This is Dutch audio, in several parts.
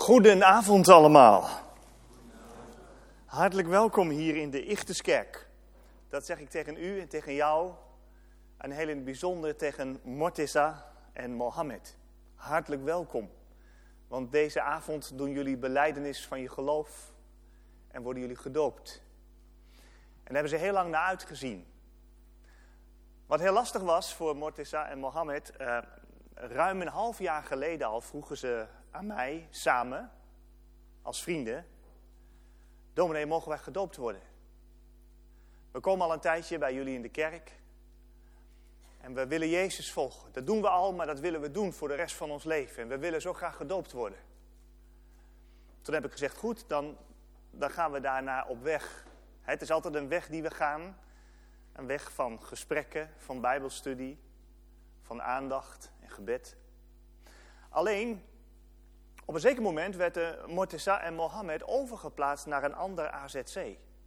Goedenavond allemaal. Hartelijk welkom hier in de Ichthuskerk. Dat zeg ik tegen u en tegen jou. En heel in het bijzonder tegen Morteza en Mohammed. Hartelijk welkom. Want deze avond doen jullie belijdenis van je geloof en worden jullie gedoopt. En daar hebben ze heel lang naar uitgezien. Wat heel lastig was voor Morteza en Mohammed, ruim een half jaar geleden al vroegen ze aan mij, samen, als vrienden: dominee, mogen wij gedoopt worden? We komen al een tijdje bij jullie in de kerk en we willen Jezus volgen. Dat doen we al, maar dat willen we doen voor de rest van ons leven. En we willen zo graag gedoopt worden. Toen heb ik gezegd, goed, dan gaan we daarna op weg. Het is altijd een weg die we gaan. Een weg van gesprekken, van bijbelstudie, van aandacht en gebed. Alleen, op een zeker moment werden Morteza en Mohammed overgeplaatst naar een ander AZC.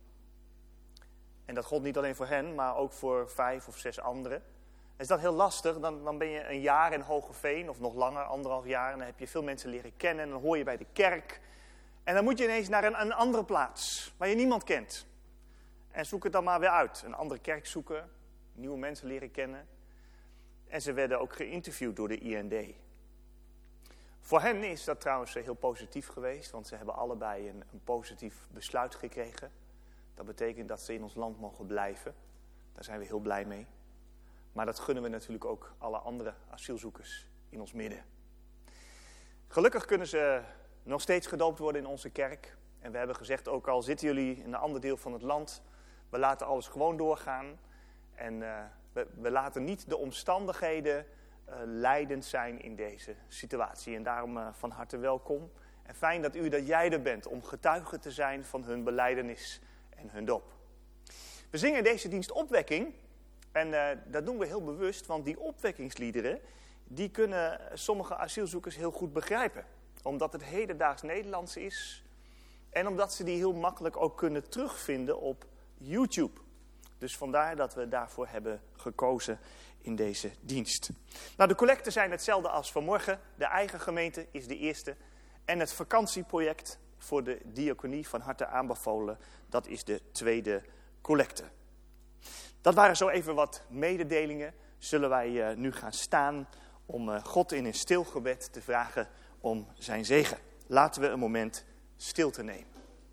En dat gold niet alleen voor hen, maar ook voor 5 of 6 anderen. Is dat heel lastig, dan ben je een jaar in Hogeveen, of nog langer, 1,5 jaar. En dan heb je veel mensen leren kennen en dan hoor je bij de kerk. En dan moet je ineens naar een andere plaats, waar je niemand kent. En zoek het dan maar weer uit. Een andere kerk zoeken, nieuwe mensen leren kennen. En ze werden ook geïnterviewd door de IND. Voor hen is dat trouwens heel positief geweest, want ze hebben allebei een positief besluit gekregen. Dat betekent dat ze in ons land mogen blijven. Daar zijn we heel blij mee. Maar dat gunnen we natuurlijk ook alle andere asielzoekers in ons midden. Gelukkig kunnen ze nog steeds gedoopt worden in onze kerk. En we hebben gezegd, ook al zitten jullie in een ander deel van het land, we laten alles gewoon doorgaan. En we laten niet de omstandigheden leidend zijn in deze situatie. En daarom van harte welkom. En fijn dat jij er bent om getuige te zijn van hun belijdenis en hun doop. We zingen deze dienst opwekking. En dat doen we heel bewust, want die opwekkingsliederen, die kunnen sommige asielzoekers heel goed begrijpen. Omdat het hedendaags Nederlands is. En omdat ze die heel makkelijk ook kunnen terugvinden op YouTube. Dus vandaar dat we daarvoor hebben gekozen in deze dienst. Nou, de collecten zijn hetzelfde als vanmorgen. De eigen gemeente is de eerste. En het vakantieproject voor de diaconie van harte aanbevolen, dat is de tweede collecte. Dat waren zo even wat mededelingen. Zullen wij nu gaan staan om God in een stil gebed te vragen om zijn zegen. Laten we een moment stilte nemen.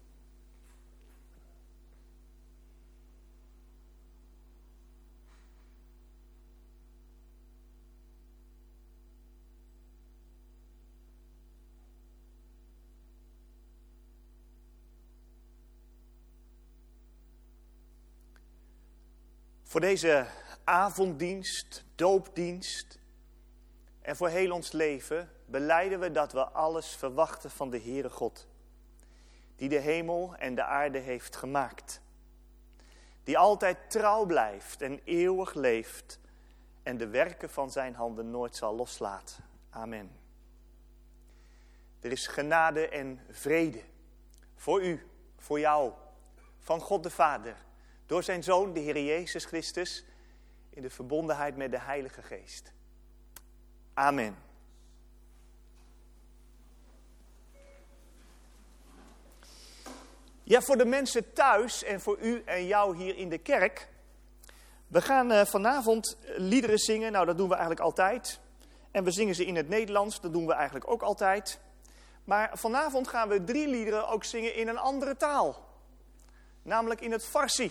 Voor deze avonddienst, doopdienst en voor heel ons leven belijden we dat we alles verwachten van de Heere God. Die de hemel en de aarde heeft gemaakt. Die altijd trouw blijft en eeuwig leeft en de werken van zijn handen nooit zal loslaten. Amen. Er is genade en vrede voor u, voor jou, van God de Vader. Door zijn Zoon, de Heer Jezus Christus, in de verbondenheid met de Heilige Geest. Amen. Ja, voor de mensen thuis en voor u en jou hier in de kerk. We gaan vanavond liederen zingen. Nou, dat doen we eigenlijk altijd. En we zingen ze in het Nederlands. Dat doen we eigenlijk ook altijd. Maar vanavond gaan we 3 liederen ook zingen in een andere taal. Namelijk in het Farsi.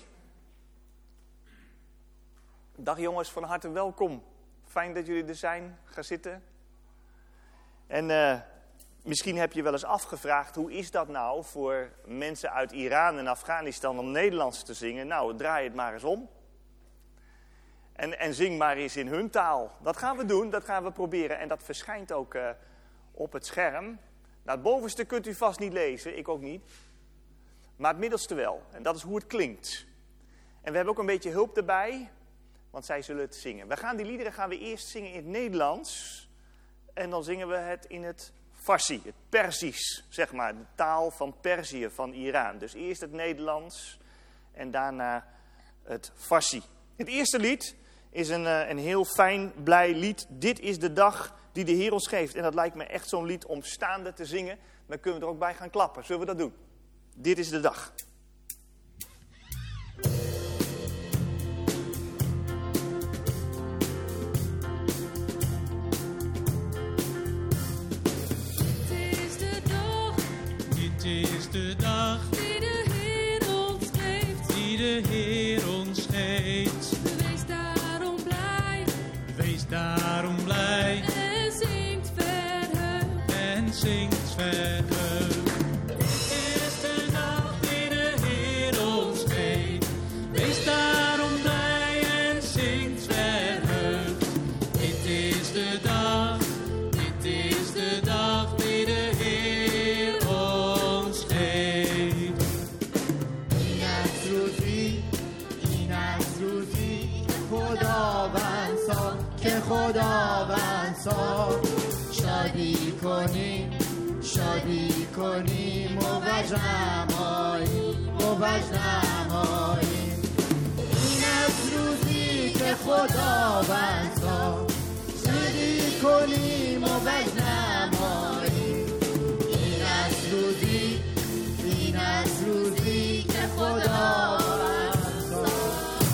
Dag jongens, van harte welkom. Fijn dat jullie er zijn. Ga zitten. En misschien heb je wel eens afgevraagd, hoe is dat nou voor mensen uit Iran en Afghanistan om Nederlands te zingen? Nou, draai het maar eens om. En zing maar eens in hun taal. Dat gaan we doen, dat gaan we proberen. En dat verschijnt ook op het scherm. Nou, het bovenste kunt u vast niet lezen, ik ook niet. Maar het middelste wel. En dat is hoe het klinkt. En we hebben ook een beetje hulp erbij, want zij zullen het zingen. Die liederen gaan we eerst zingen in het Nederlands. En dan zingen we het in het Farsi, het Perzisch, zeg maar. De taal van Perzië, van Iran. Dus eerst het Nederlands en daarna het Farsi. Het eerste lied is een heel fijn, blij lied. Dit is de dag die de Heer ons geeft. En dat lijkt me echt zo'n lied om staande te zingen. Dan kunnen we er ook bij gaan klappen. Zullen we dat doen? Dit is de dag. Dit is de dag die de Heer ons geeft. Die de Heer ons geeft. Wees daarom blij. Wees daarom blij. En zingt verheugd. En zingt verheugd. Dit is de dag die de Heer ons geeft. Wees daarom blij en zingt verheugd. Dit is de dag. Dit is de dag die de Heer ons geeft. این از روزی خداوند ساخت که خداوند ساخت. شادی کنیم و وجد نماییم این از روزی که خداوند ساخت. شادی کنیم و وجد نماییم این از روزی که خداوند ساخت.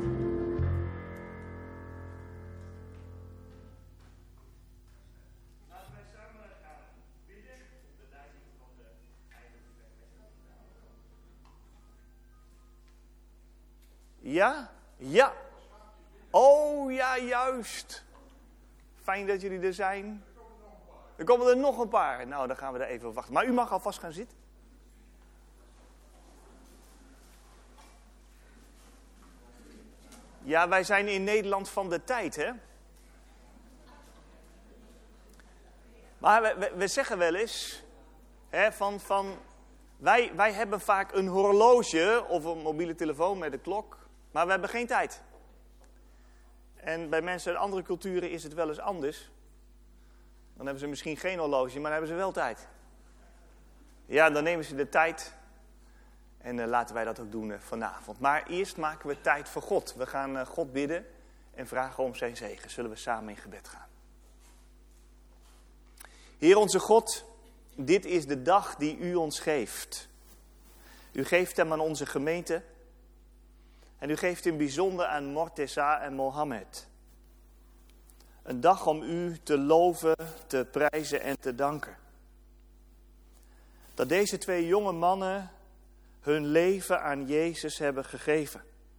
Laten wij samen gaan bidden op de leiding van de heilige Ja? Ja. Oh ja, juist. Fijn dat jullie er zijn. Er komen er nog een paar. Nou, dan gaan we er even op wachten. Maar u mag alvast gaan zitten. Ja, wij zijn in Nederland van de tijd, hè? Maar we zeggen wel eens, hè, wij hebben vaak een horloge of een mobiele telefoon met een klok, maar we hebben geen tijd. En bij mensen uit andere culturen is het wel eens anders. Dan hebben ze misschien geen horloge, maar dan hebben ze wel tijd. Ja, dan nemen ze de tijd en laten wij dat ook doen vanavond. Maar eerst maken we tijd voor God. We gaan God bidden en vragen om zijn zegen. Zullen we samen in gebed gaan? Heer onze God, dit is de dag die u ons geeft. U geeft hem aan onze gemeente. En u geeft hem bijzonder aan Morteza en Mohammed. Een dag om u te loven, te prijzen en te danken. Dat deze twee jonge mannen hun leven aan Jezus hebben gegeven.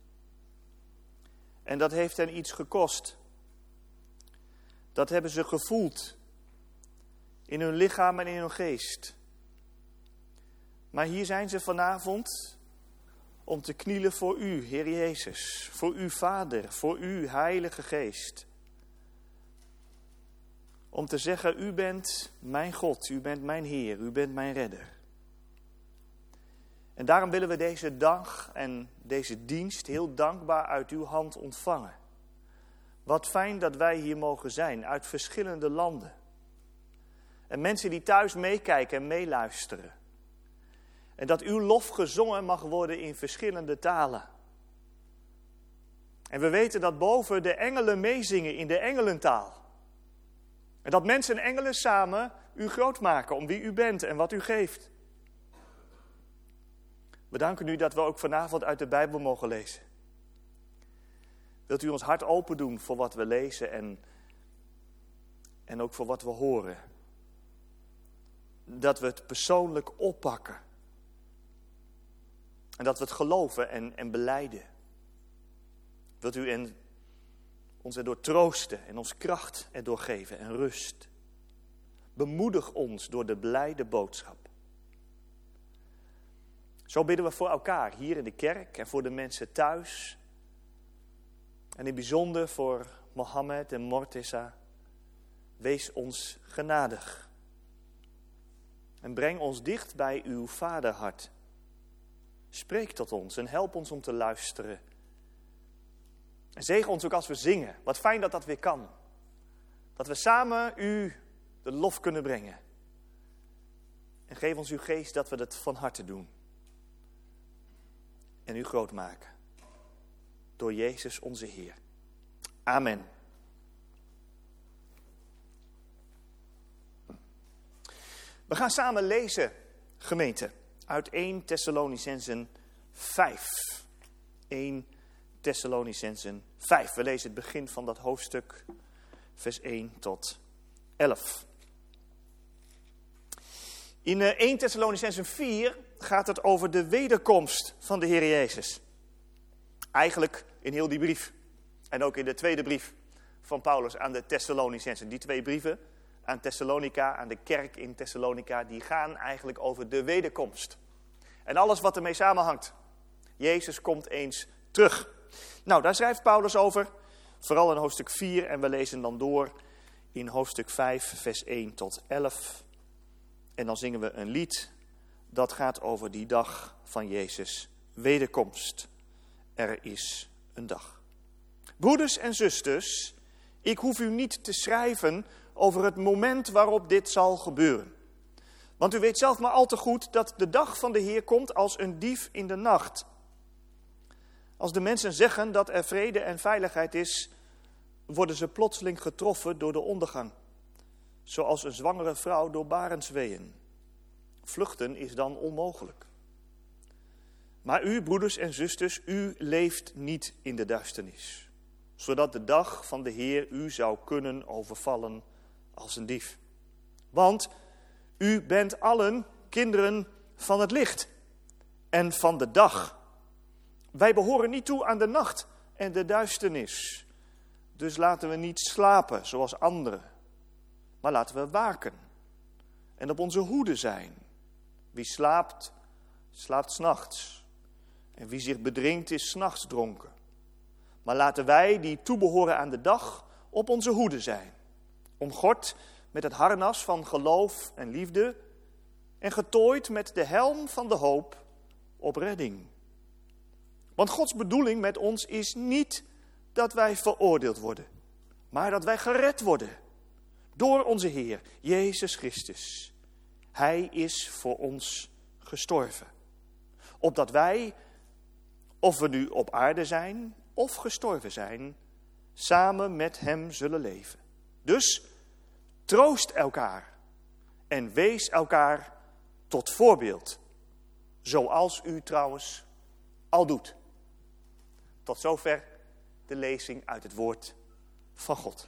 En dat heeft hen iets gekost. Dat hebben ze gevoeld. In hun lichaam en in hun geest. Maar hier zijn ze vanavond om te knielen voor u, Heer Jezus. Voor u, Vader, voor u, Heilige Geest. Om te zeggen, u bent mijn God, u bent mijn Heer, u bent mijn Redder. En daarom willen we deze dag en deze dienst heel dankbaar uit uw hand ontvangen. Wat fijn dat wij hier mogen zijn, uit verschillende landen. En mensen die thuis meekijken en meeluisteren. En dat uw lof gezongen mag worden in verschillende talen. En we weten dat boven de engelen meezingen in de engelentaal. En dat mensen en engelen samen u groot maken om wie u bent en wat u geeft. We danken u dat we ook vanavond uit de Bijbel mogen lezen. Wilt u ons hart open doen voor wat we lezen en ook voor wat we horen. Dat we het persoonlijk oppakken. En dat we het geloven en belijden. Wilt u ons erdoor troosten en ons kracht erdoor geven en rust. Bemoedig ons door de blijde boodschap. Zo bidden we voor elkaar hier in de kerk en voor de mensen thuis. En in het bijzonder voor Mohammed en Morteza. Wees ons genadig. En breng ons dicht bij uw vaderhart. Spreek tot ons en help ons om te luisteren. En zegen ons ook als we zingen. Wat fijn dat dat weer kan. Dat we samen u de lof kunnen brengen. En geef ons uw geest dat we dat van harte doen. En u groot maken. Door Jezus onze Heer. Amen. We gaan samen lezen, gemeente, uit 1 Thessalonicenzen 5. 1 Thessalonicenzen 5. We lezen het begin van dat hoofdstuk, vers 1 tot 11. In 1 Thessalonicenzen 4 gaat het over de wederkomst van de Heer Jezus. Eigenlijk in heel die brief. En ook in de tweede brief van Paulus aan de Thessalonicenzen. Die 2 brieven aan Thessalonica, aan de kerk in Thessalonica, die gaan eigenlijk over de wederkomst. En alles wat ermee samenhangt. Jezus komt eens terug. Nou, daar schrijft Paulus over, vooral in hoofdstuk 4. En we lezen dan door in hoofdstuk 5, vers 1 tot 11. En dan zingen we een lied dat gaat over die dag van Jezus' wederkomst. Er is een dag. Broeders en zusters, ik hoef u niet te schrijven over het moment waarop dit zal gebeuren. Want u weet zelf maar al te goed dat de dag van de Heer komt als een dief in de nacht. Als de mensen zeggen dat er vrede en veiligheid is, worden ze plotseling getroffen door de ondergang. Zoals een zwangere vrouw door barensweeën. Vluchten is dan onmogelijk. Maar u, broeders en zusters, u leeft niet in de duisternis. Zodat de dag van de Heer u zou kunnen overvallen als een dief. Want u bent allen kinderen van het licht en van de dag. Wij behoren niet toe aan de nacht en de duisternis. Dus laten we niet slapen zoals anderen. Maar laten we waken en op onze hoede zijn. Wie slaapt, slaapt 's nachts. En wie zich bedrinkt is 's nachts dronken. Maar laten wij die toebehoren aan de dag op onze hoede zijn. Omgord met het harnas van geloof en liefde. En getooid met de helm van de hoop op redding. Want Gods bedoeling met ons is niet dat wij veroordeeld worden. Maar dat wij gered worden. Door onze Heer, Jezus Christus. Hij is voor ons gestorven. Opdat wij, of we nu op aarde zijn of gestorven zijn, samen met hem zullen leven. Dus troost elkaar en wees elkaar tot voorbeeld. Zoals u trouwens al doet. Tot zover de lezing uit het woord van God.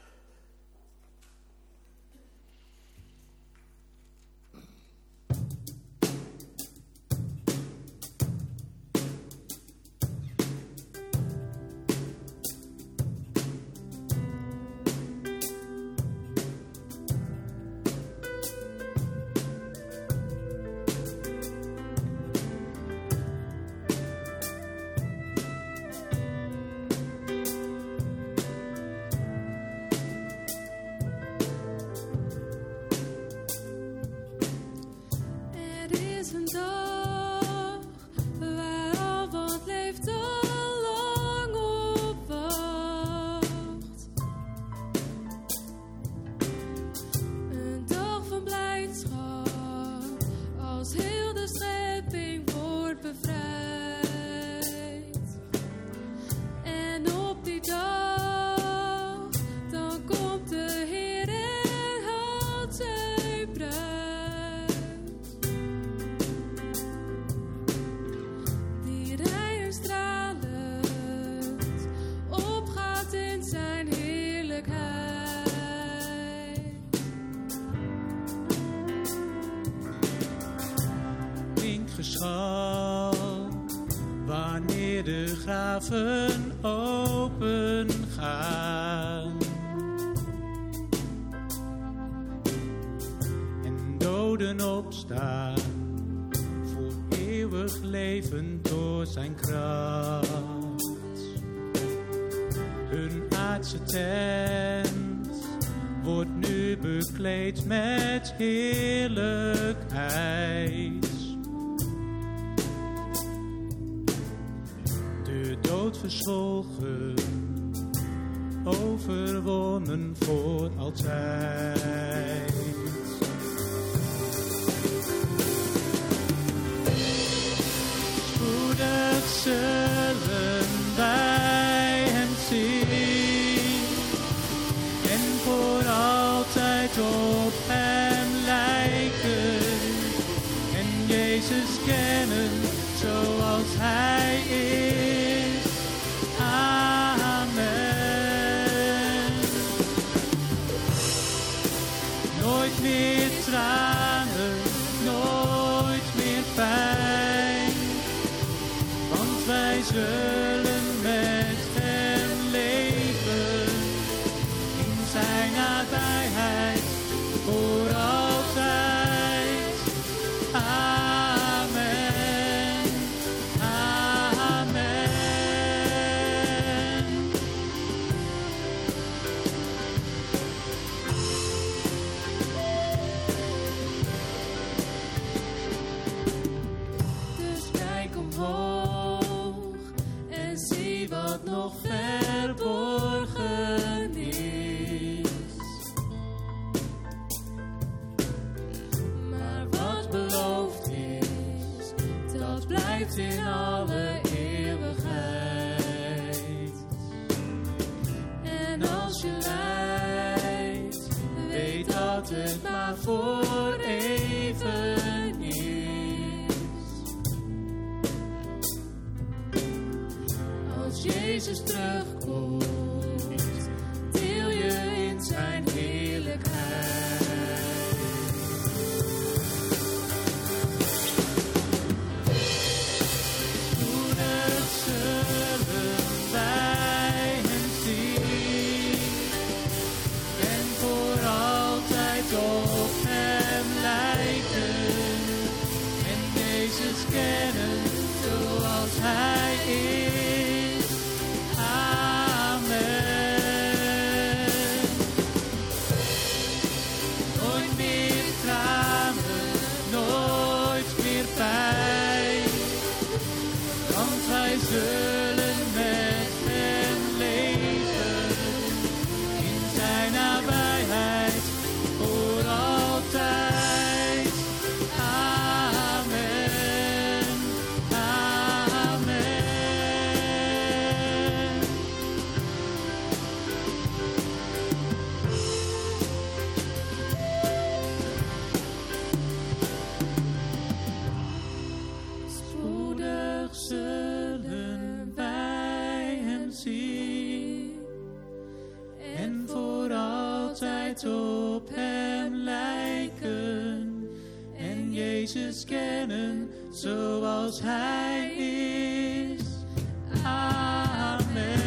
Wanneer de graven open gaan en doden opstaan voor eeuwig leven door zijn kracht. Hun aardse tent wordt nu bekleed met heerlijkheid. De dood verzwolgen, overwonnen voor altijd. Spoedig zullen wij hem zien, nog verborgen is. Maar wat beloofd is, dat blijft in alle eeuwigheid. En als je lijdt, weet dat het maar voor even is. Als Jezus terugkomt, deel je in zijn heerlijkheid. Spoedig zullen wij hem zien en voor altijd op hem lijken en Jezus kennen zoals hij is. Zullen met hem leven in zijn nabijheid voor altijd. Amen, amen. Spoedig zullen wij hem zien en voor altijd op hem lijken en Jezus kennen zoals hij is. Amen.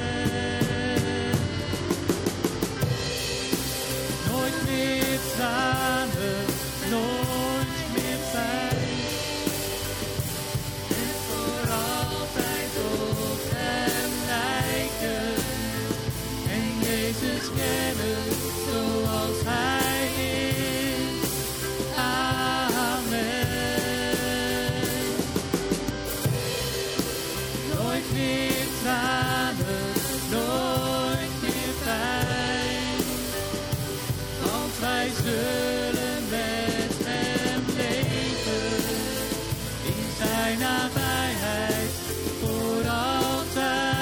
Nooit meer tranen, nooit meer pijn. Kennen zoals hij is. Amen. Nooit meer tranen, nooit meer pijn. Want wij zullen met hem leven in zijn nabijheid voor altijd.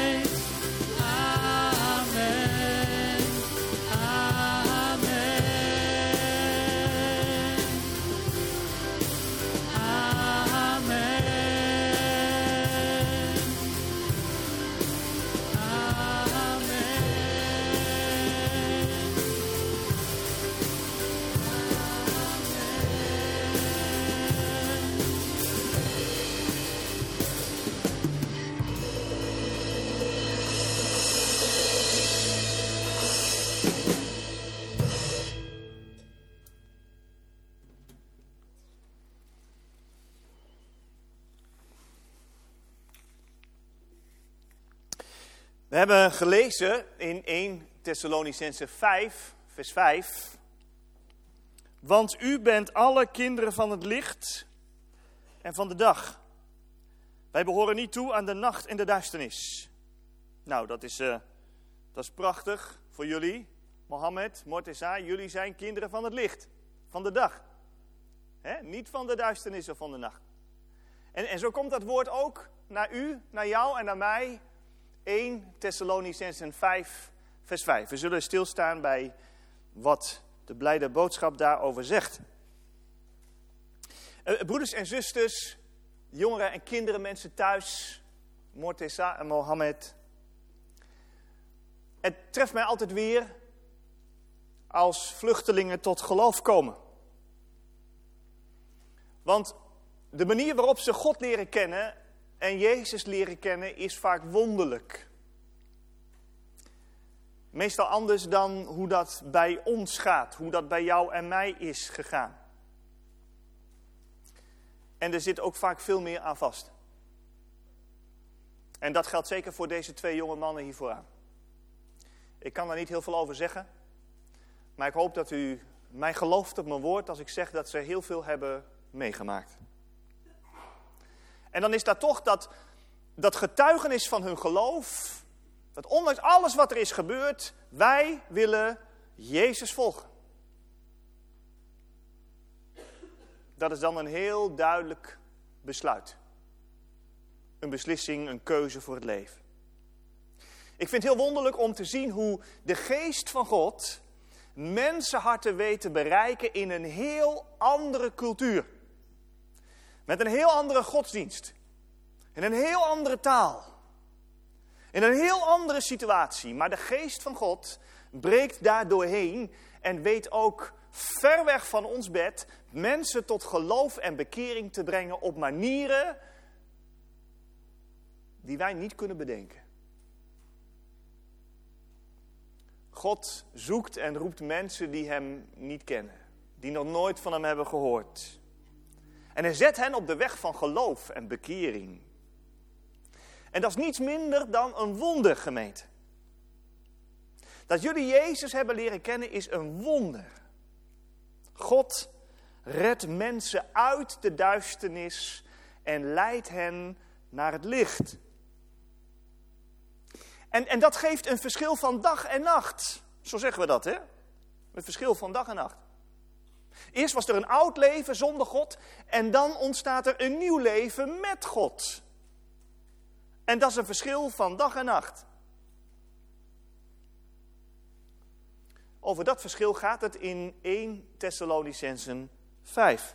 We hebben gelezen in 1 Thessalonicenzen 5, vers 5. Want u bent alle kinderen van het licht en van de dag. Wij behoren niet toe aan de nacht en de duisternis. Nou, dat is prachtig voor jullie. Mohammed, Morteza, jullie zijn kinderen van het licht, van de dag. Niet van de duisternis of van de nacht. En zo komt dat woord ook naar u, naar jou en naar mij. 1 Thessalonicenzen 5, vers 5. We zullen stilstaan bij wat de blijde boodschap daarover zegt. Broeders en zusters, jongeren en kinderen, mensen thuis, Morteza en Mohammed. Het treft mij altijd weer als vluchtelingen tot geloof komen. Want de manier waarop ze God leren kennen en Jezus leren kennen is vaak wonderlijk. Meestal anders dan hoe dat bij ons gaat, hoe dat bij jou en mij is gegaan. En er zit ook vaak veel meer aan vast. En dat geldt zeker voor deze twee jonge mannen hier vooraan. Ik kan daar niet heel veel over zeggen. Maar ik hoop dat u mij gelooft op mijn woord als ik zeg dat ze heel veel hebben meegemaakt. En dan is daar toch dat getuigenis van hun geloof Dat ondanks alles wat er is gebeurd, wij willen Jezus volgen. Dat is dan een heel duidelijk besluit. Een beslissing, een keuze voor het leven. Ik vind het heel wonderlijk om te zien hoe de geest van God mensenharten weet te bereiken in een heel andere cultuur. Met een heel andere godsdienst. In een heel andere taal. In een heel andere situatie. Maar de geest van God breekt daar doorheen en weet ook ver weg van ons bed mensen tot geloof en bekering te brengen op manieren die wij niet kunnen bedenken. God zoekt en roept mensen die hem niet kennen. Die nog nooit van hem hebben gehoord. En hij zet hen op de weg van geloof en bekering. En dat is niets minder dan een wonder, gemeente. Dat jullie Jezus hebben leren kennen is een wonder. God redt mensen uit de duisternis en leidt hen naar het licht. En dat geeft een verschil van dag en nacht. Zo zeggen we dat, hè? Een verschil van dag en nacht. Eerst was er een oud leven zonder God en dan ontstaat er een nieuw leven met God. En dat is een verschil van dag en nacht. Over dat verschil gaat het in 1 Thessalonicenzen 5.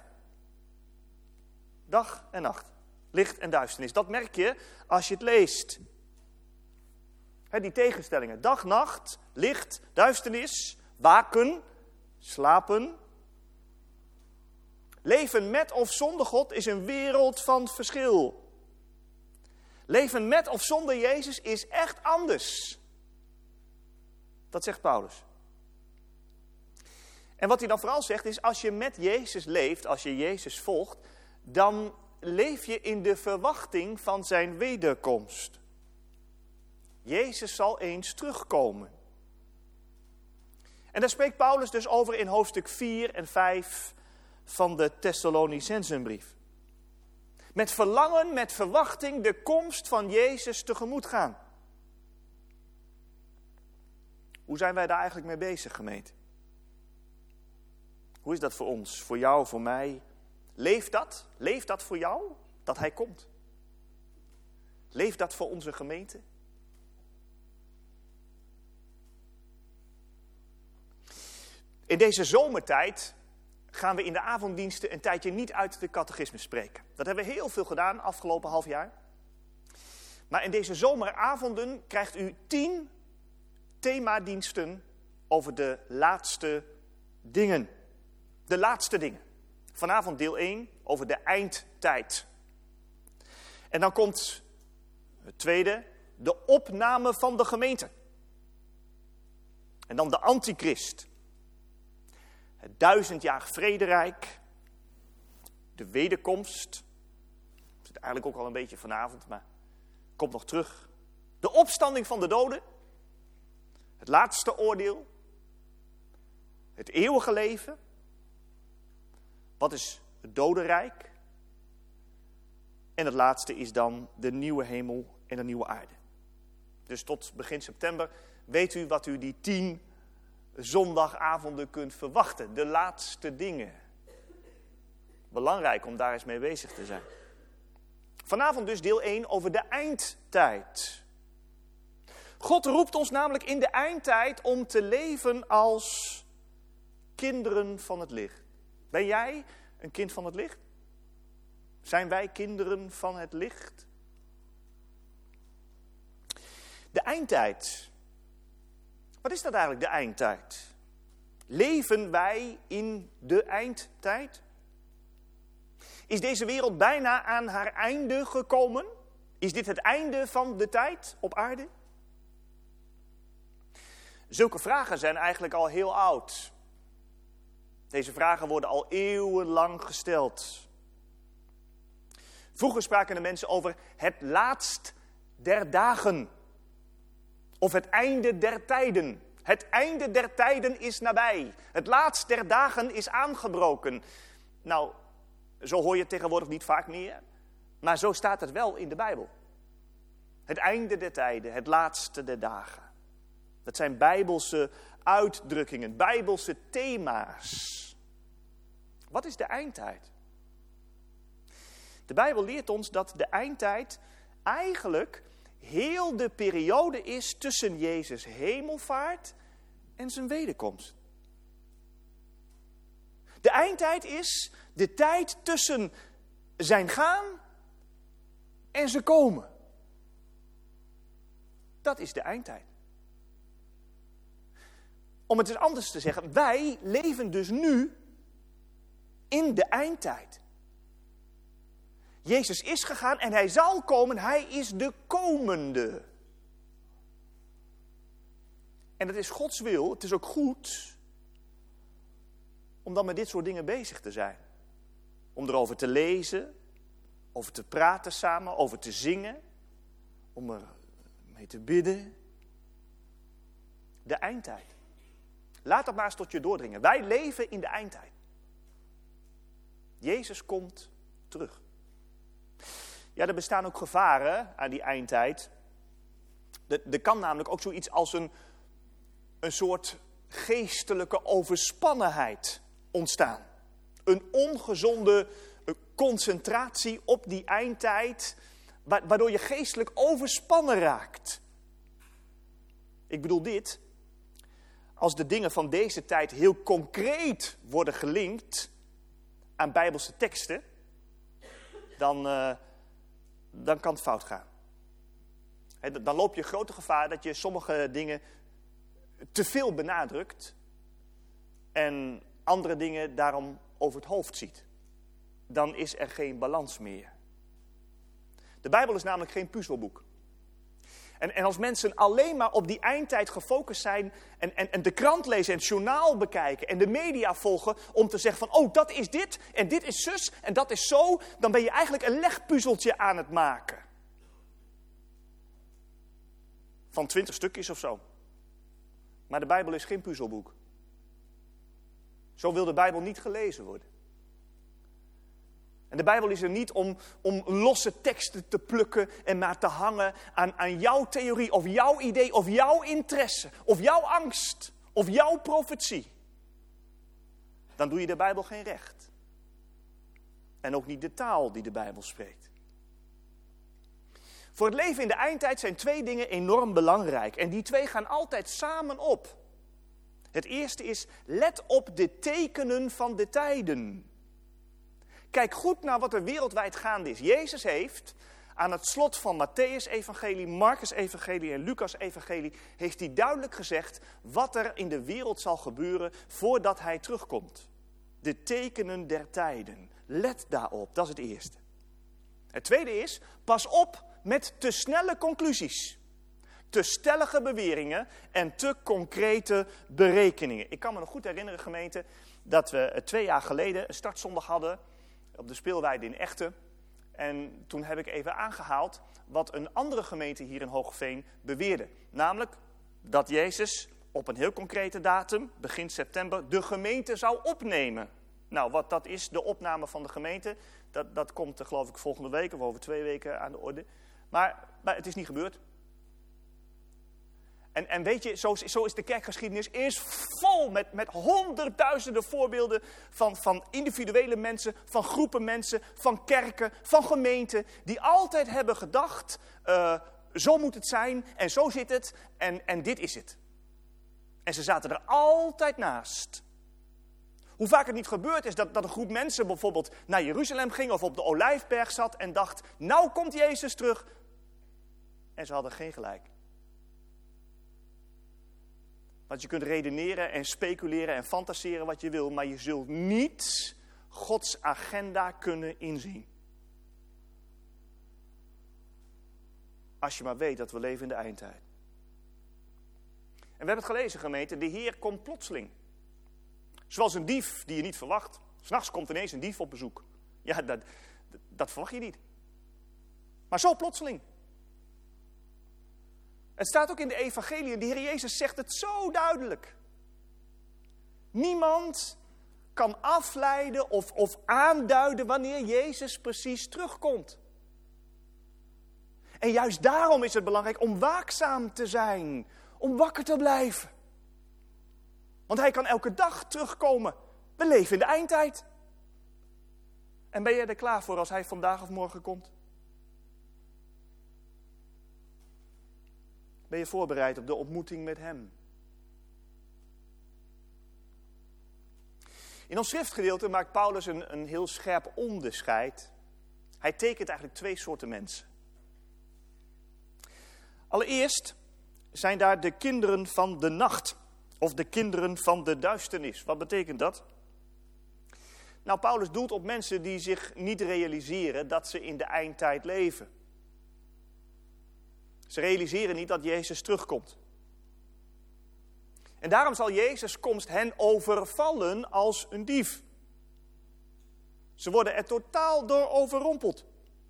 Dag en nacht. Licht en duisternis. Dat merk je als je het leest. Die tegenstellingen. Dag, nacht, licht, duisternis, waken, slapen. Leven met of zonder God is een wereld van verschil. Leven met of zonder Jezus is echt anders. Dat zegt Paulus. En wat hij dan vooral zegt is, als je met Jezus leeft, als je Jezus volgt, dan leef je in de verwachting van zijn wederkomst. Jezus zal eens terugkomen. En daar spreekt Paulus dus over in hoofdstuk 4 en 5 van de Thessalonicensenbrief. Met verlangen, met verwachting de komst van Jezus tegemoet gaan. Hoe zijn wij daar eigenlijk mee bezig, gemeente? Hoe is dat voor ons, voor jou, voor mij? Leeft dat? Leeft dat voor jou, dat hij komt? Leeft dat voor onze gemeente? In deze zomertijd gaan we in de avonddiensten een tijdje niet uit de catechismus spreken. Dat hebben we heel veel gedaan afgelopen half jaar. Maar in deze zomeravonden krijgt u 10 themadiensten over de laatste dingen. De laatste dingen. Vanavond deel 1 over de eindtijd. En dan komt het tweede, de opname van de gemeente. En dan de antichrist. Het 1000-jarig vrederijk. De wederkomst. Dat zit eigenlijk ook al een beetje vanavond, maar komt nog terug. De opstanding van de doden. Het laatste oordeel. Het eeuwige leven. Wat is het dodenrijk? En het laatste is dan de nieuwe hemel en de nieuwe aarde. Dus tot begin september weet u wat u die 10 zondagavonden kunt verwachten. De laatste dingen. Belangrijk om daar eens mee bezig te zijn. Vanavond dus deel 1 over de eindtijd. God roept ons namelijk in de eindtijd om te leven als kinderen van het licht. Ben jij een kind van het licht? Zijn wij kinderen van het licht? De eindtijd. Wat is dat eigenlijk, de eindtijd? Leven wij in de eindtijd? Is deze wereld bijna aan haar einde gekomen? Is dit het einde van de tijd op aarde? Zulke vragen zijn eigenlijk al heel oud. Deze vragen worden al eeuwenlang gesteld. Vroeger spraken de mensen over het laatst der dagen. Of het einde der tijden. Het einde der tijden is nabij. Het laatst der dagen is aangebroken. Nou, zo hoor je het tegenwoordig niet vaak meer. Maar zo staat het wel in de Bijbel. Het einde der tijden, het laatste der dagen. Dat zijn Bijbelse uitdrukkingen, Bijbelse thema's. Wat is de eindtijd? De Bijbel leert ons dat de eindtijd eigenlijk heel de periode is tussen Jezus' hemelvaart en zijn wederkomst. De eindtijd is de tijd tussen zijn gaan en zijn komen. Dat is de eindtijd. Om het eens anders te zeggen, wij leven dus nu in de eindtijd. Jezus is gegaan en hij zal komen, hij is de komende. En dat is Gods wil, het is ook goed om dan met dit soort dingen bezig te zijn. Om erover te lezen, over te praten samen, over te zingen, om er mee te bidden. De eindtijd. Laat dat maar eens tot je doordringen. Wij leven in de eindtijd. Jezus komt terug. Ja, er bestaan ook gevaren aan die eindtijd. Er kan namelijk ook zoiets als een soort geestelijke overspannenheid ontstaan. Een ongezonde concentratie op die eindtijd, waardoor je geestelijk overspannen raakt. Ik bedoel dit, als de dingen van deze tijd heel concreet worden gelinkt aan Bijbelse teksten, dan kan het fout gaan. Dan loop je grote gevaar dat je sommige dingen te veel benadrukt en andere dingen daarom over het hoofd ziet. Dan is er geen balans meer. De Bijbel is namelijk geen puzzelboek. En als mensen alleen maar op die eindtijd gefocust zijn en de krant lezen en het journaal bekijken en de media volgen om te zeggen van, oh, dat is dit en dit is zus en dat is zo, dan ben je eigenlijk een legpuzzeltje aan het maken. Van 20 stukjes of zo. Maar de Bijbel is geen puzzelboek. Zo wil de Bijbel niet gelezen worden. En de Bijbel is er niet om losse teksten te plukken en maar te hangen aan jouw theorie of jouw idee of jouw interesse of jouw angst of jouw profetie. Dan doe je de Bijbel geen recht. En ook niet de taal die de Bijbel spreekt. Voor het leven in de eindtijd zijn 2 dingen enorm belangrijk. En die 2 gaan altijd samen op. Het eerste is, let op de tekenen van de tijden. Kijk goed naar wat er wereldwijd gaande is. Jezus heeft aan het slot van Mattheüs-evangelie, Marcus-evangelie en Lucas-evangelie, heeft hij duidelijk gezegd wat er in de wereld zal gebeuren voordat hij terugkomt. De tekenen der tijden. Let daarop, dat is het eerste. Het tweede is, pas op met te snelle conclusies. Te stellige beweringen en te concrete berekeningen. Ik kan me nog goed herinneren, gemeente, dat we 2 jaar geleden een startzondag hadden op de speelweide in Echten. En toen heb ik even aangehaald wat een andere gemeente hier in Hoogeveen beweerde. Namelijk dat Jezus op een heel concrete datum, begin september, de gemeente zou opnemen. Nou, wat dat is, de opname van de gemeente, dat komt geloof ik volgende week of over 2 weken aan de orde. Maar het is niet gebeurd. En weet je, zo is de kerkgeschiedenis eerst vol met honderdduizenden voorbeelden van individuele mensen, van groepen mensen, van kerken, van gemeenten, die altijd hebben gedacht, zo moet het zijn en zo zit het en dit is het. En ze zaten er altijd naast. Hoe vaak het niet gebeurd is dat een groep mensen bijvoorbeeld naar Jeruzalem ging of op de Olijfberg zat en dacht, nou komt Jezus terug. En ze hadden geen gelijk. Want je kunt redeneren en speculeren en fantaseren wat je wil, maar je zult niet Gods agenda kunnen inzien. Als je maar weet dat we leven in de eindtijd. En we hebben het gelezen, gemeente, de Heer komt plotseling. Zoals een dief die je niet verwacht. 's Nachts komt ineens een dief op bezoek. Ja, dat verwacht je niet. Maar zo plotseling. Het staat ook in de evangelie, de Heer Jezus zegt het zo duidelijk. Niemand kan afleiden of aanduiden wanneer Jezus precies terugkomt. En juist daarom is het belangrijk om waakzaam te zijn. Om wakker te blijven. Want hij kan elke dag terugkomen. We leven in de eindtijd. En ben je er klaar voor als hij vandaag of morgen komt? Ben je voorbereid op de ontmoeting met hem? In ons schriftgedeelte maakt Paulus een heel scherp onderscheid. Hij tekent eigenlijk 2 soorten mensen. Allereerst zijn daar de kinderen van de nacht. Of de kinderen van de duisternis. Wat betekent dat? Nou, Paulus doelt op mensen die zich niet realiseren dat ze in de eindtijd leven. Ze realiseren niet dat Jezus terugkomt. En daarom zal Jezus' komst hen overvallen als een dief. Ze worden er totaal door overrompeld.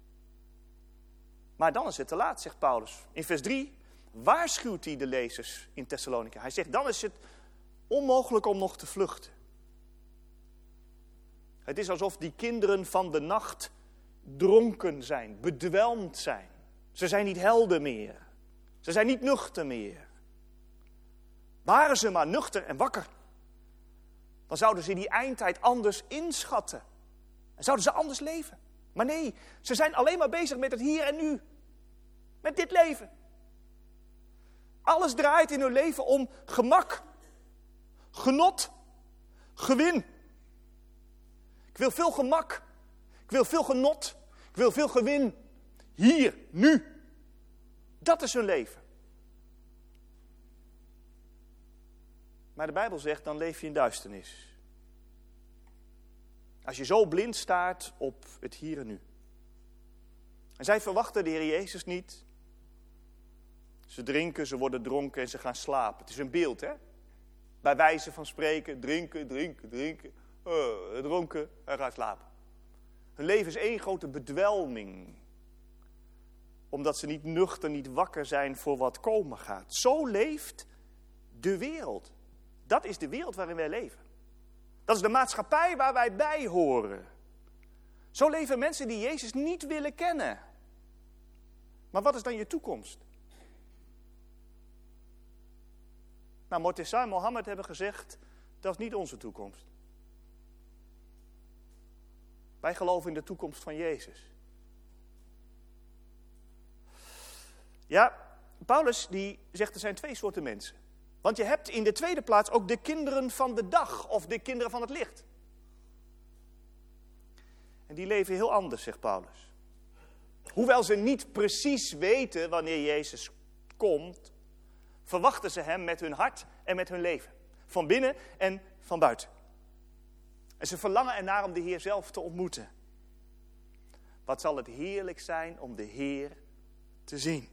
Maar dan is het te laat, zegt Paulus. In vers 3 waarschuwt hij de lezers in Thessalonica. Hij zegt, dan is het onmogelijk om nog te vluchten. Het is alsof die kinderen van de nacht dronken zijn, bedwelmd zijn. Ze zijn niet helder meer. Ze zijn niet nuchter meer. Waren ze maar nuchter en wakker, dan zouden ze die eindtijd anders inschatten. En zouden ze anders leven. Maar nee, ze zijn alleen maar bezig met het hier en nu. Met dit leven. Alles draait in hun leven om gemak, genot, gewin. Ik wil veel gemak, ik wil veel genot, ik wil veel gewin. Hier, nu. Dat is hun leven. Maar de Bijbel zegt, dan leef je in duisternis. Als je zo blind staart op het hier en nu. En zij verwachten de Heer Jezus niet. Ze drinken, ze worden dronken en ze gaan slapen. Het is een beeld, hè? Bij wijze van spreken, drinken. Dronken en gaan slapen. Hun leven is één grote bedwelming. Omdat ze niet nuchter, niet wakker zijn voor wat komen gaat. Zo leeft de wereld. Dat is de wereld waarin wij leven. Dat is de maatschappij waar wij bij horen. Zo leven mensen die Jezus niet willen kennen. Maar wat is dan je toekomst? Nou, Morteza en Mohammed hebben gezegd, dat is niet onze toekomst. Wij geloven in de toekomst van Jezus. Ja, Paulus die zegt er zijn 2 soorten mensen. Want je hebt in de tweede plaats ook de kinderen van de dag of de kinderen van het licht. En die leven heel anders, zegt Paulus. Hoewel ze niet precies weten wanneer Jezus komt, verwachten ze hem met hun hart en met hun leven. Van binnen en van buiten. En ze verlangen ernaar om de Heer zelf te ontmoeten. Wat zal het heerlijk zijn om de Heer te zien.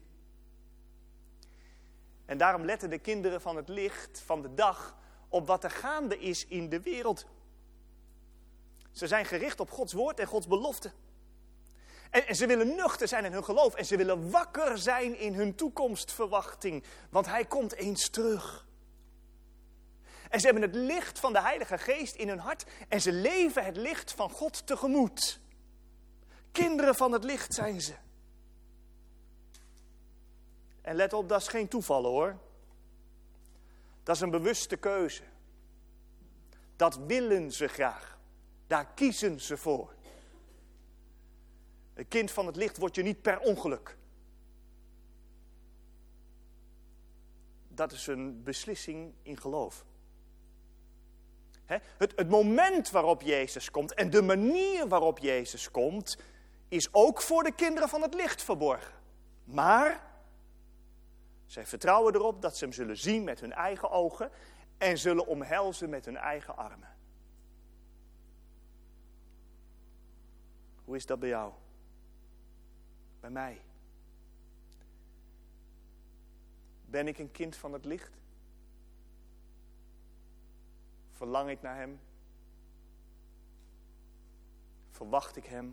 En daarom letten de kinderen van het licht, van de dag, op wat er gaande is in de wereld. Ze zijn gericht op Gods woord en Gods belofte. En ze willen nuchter zijn in hun geloof. En ze willen wakker zijn in hun toekomstverwachting. Want hij komt eens terug. En ze hebben het licht van de Heilige Geest in hun hart. En ze leven het licht van God tegemoet. Kinderen van het licht zijn ze. En let op, dat is geen toeval hoor. Dat is een bewuste keuze. Dat willen ze graag. Daar kiezen ze voor. Een kind van het licht word je niet per ongeluk. Dat is een beslissing in geloof. Het moment waarop Jezus komt en de manier waarop Jezus komt, is ook voor de kinderen van het licht verborgen. Maar zij vertrouwen erop dat ze hem zullen zien met hun eigen ogen en zullen omhelzen met hun eigen armen. Hoe is dat bij jou? Bij mij? Ben ik een kind van het licht? Verlang ik naar hem? Verwacht ik hem?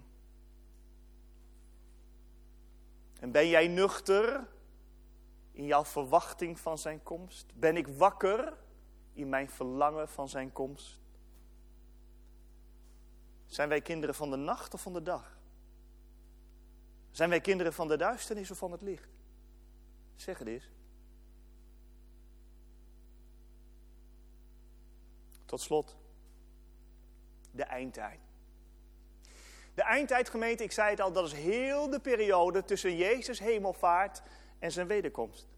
En ben jij nuchter in jouw verwachting van zijn komst? Ben ik wakker in mijn verlangen van zijn komst? Zijn wij kinderen van de nacht of van de dag? Zijn wij kinderen van de duisternis of van het licht? Zeg het eens. Tot slot, de eindtijd. De eindtijd, gemeente, ik zei het al, dat is heel de periode tussen Jezus' hemelvaart en zijn wederkomst.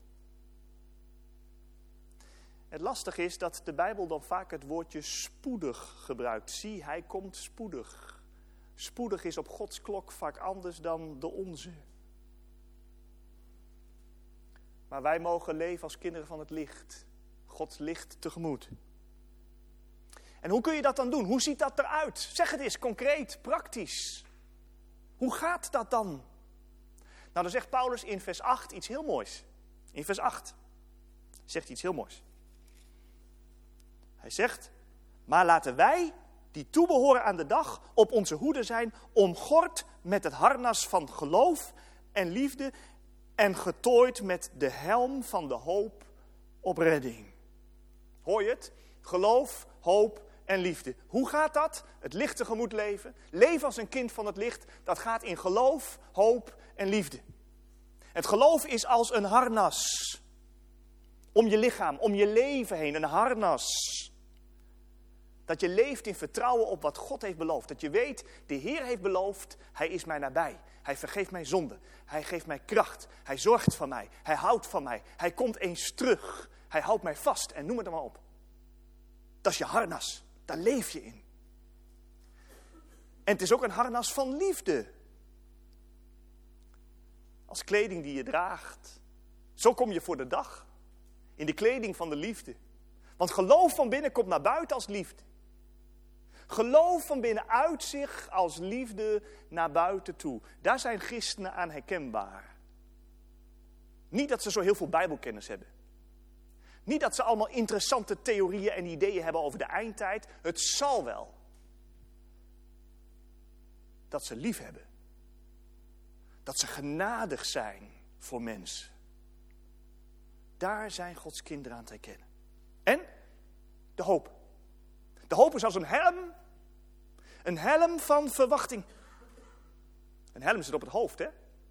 Het lastige is dat de Bijbel dan vaak het woordje spoedig gebruikt. Zie, hij komt spoedig. Spoedig is op Gods klok vaak anders dan de onze. Maar wij mogen leven als kinderen van het licht. Gods licht tegemoet. En hoe kun je dat dan doen? Hoe ziet dat eruit? Zeg het eens, concreet, praktisch. Hoe gaat dat dan? Nou, dan zegt Paulus in vers 8 iets heel moois. In vers 8 zegt hij iets heel moois. Hij zegt, maar laten wij, die toebehoren aan de dag, op onze hoede zijn, omgord met het harnas van geloof en liefde en getooid met de helm van de hoop op redding. Hoor je het? Geloof, hoop en liefde. Hoe gaat dat? Het licht tegemoet leven. Leven als een kind van het licht. Dat gaat in geloof, hoop en liefde. Het geloof is als een harnas. Om je lichaam, om je leven heen. Een harnas. Dat je leeft in vertrouwen op wat God heeft beloofd. Dat je weet, de Heer heeft beloofd, Hij is mij nabij. Hij vergeeft mijn zonde. Hij geeft mij kracht. Hij zorgt voor mij. Hij houdt van mij. Hij komt eens terug. Hij houdt mij vast en noem het er maar op. Dat is je harnas. Daar leef je in. En het is ook een harnas van liefde. Als kleding die je draagt. Zo kom je voor de dag. In de kleding van de liefde. Want geloof van binnen komt naar buiten als liefde. Geloof van binnen uit zich als liefde naar buiten toe. Daar zijn christenen aan herkenbaar. Niet dat ze zo heel veel bijbelkennis hebben. Niet dat ze allemaal interessante theorieën en ideeën hebben over de eindtijd. Het zal wel. Dat ze lief hebben. Dat ze genadig zijn voor mensen. Daar zijn Gods kinderen aan te herkennen. En de hoop. De hoop is als een helm. Een helm van verwachting. Een helm zit op het hoofd, hè?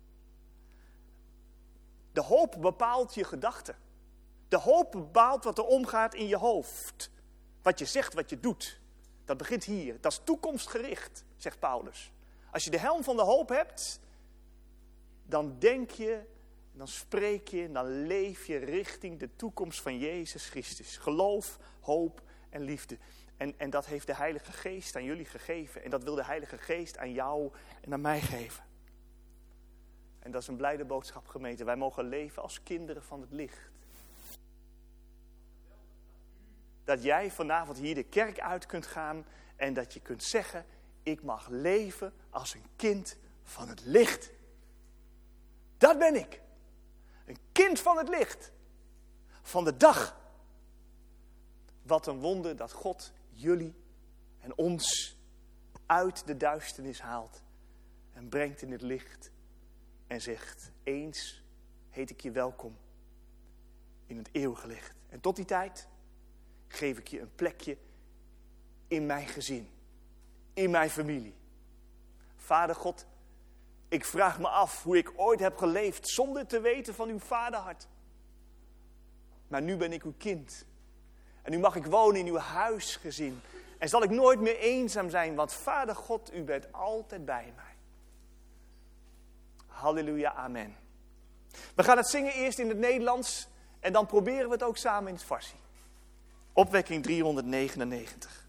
De hoop bepaalt je gedachten. De hoop bepaalt wat er omgaat in je hoofd. Wat je zegt, wat je doet. Dat begint hier. Dat is toekomstgericht, zegt Paulus. Als je de helm van de hoop hebt, dan denk je, dan spreek je, dan leef je richting de toekomst van Jezus Christus. Geloof, hoop en liefde. En dat heeft de Heilige Geest aan jullie gegeven. En dat wil de Heilige Geest aan jou en aan mij geven. En dat is een blijde boodschap, gemeente. Wij mogen leven als kinderen van het licht. Dat jij vanavond hier de kerk uit kunt gaan en dat je kunt zeggen, ik mag leven als een kind van het licht. Dat ben ik. Een kind van het licht. Van de dag. Wat een wonder dat God jullie en ons uit de duisternis haalt en brengt in het licht en zegt, eens heet ik je welkom in het eeuwige licht. En tot die tijd geef ik je een plekje in mijn gezin, in mijn familie. Vader God, ik vraag me af hoe ik ooit heb geleefd zonder te weten van uw vaderhart. Maar nu ben ik uw kind. En nu mag ik wonen in uw huisgezin. En zal ik nooit meer eenzaam zijn, want Vader God, u bent altijd bij mij. Halleluja, amen. We gaan het zingen eerst in het Nederlands en dan proberen we het ook samen in het Farsi. Opwekking 399.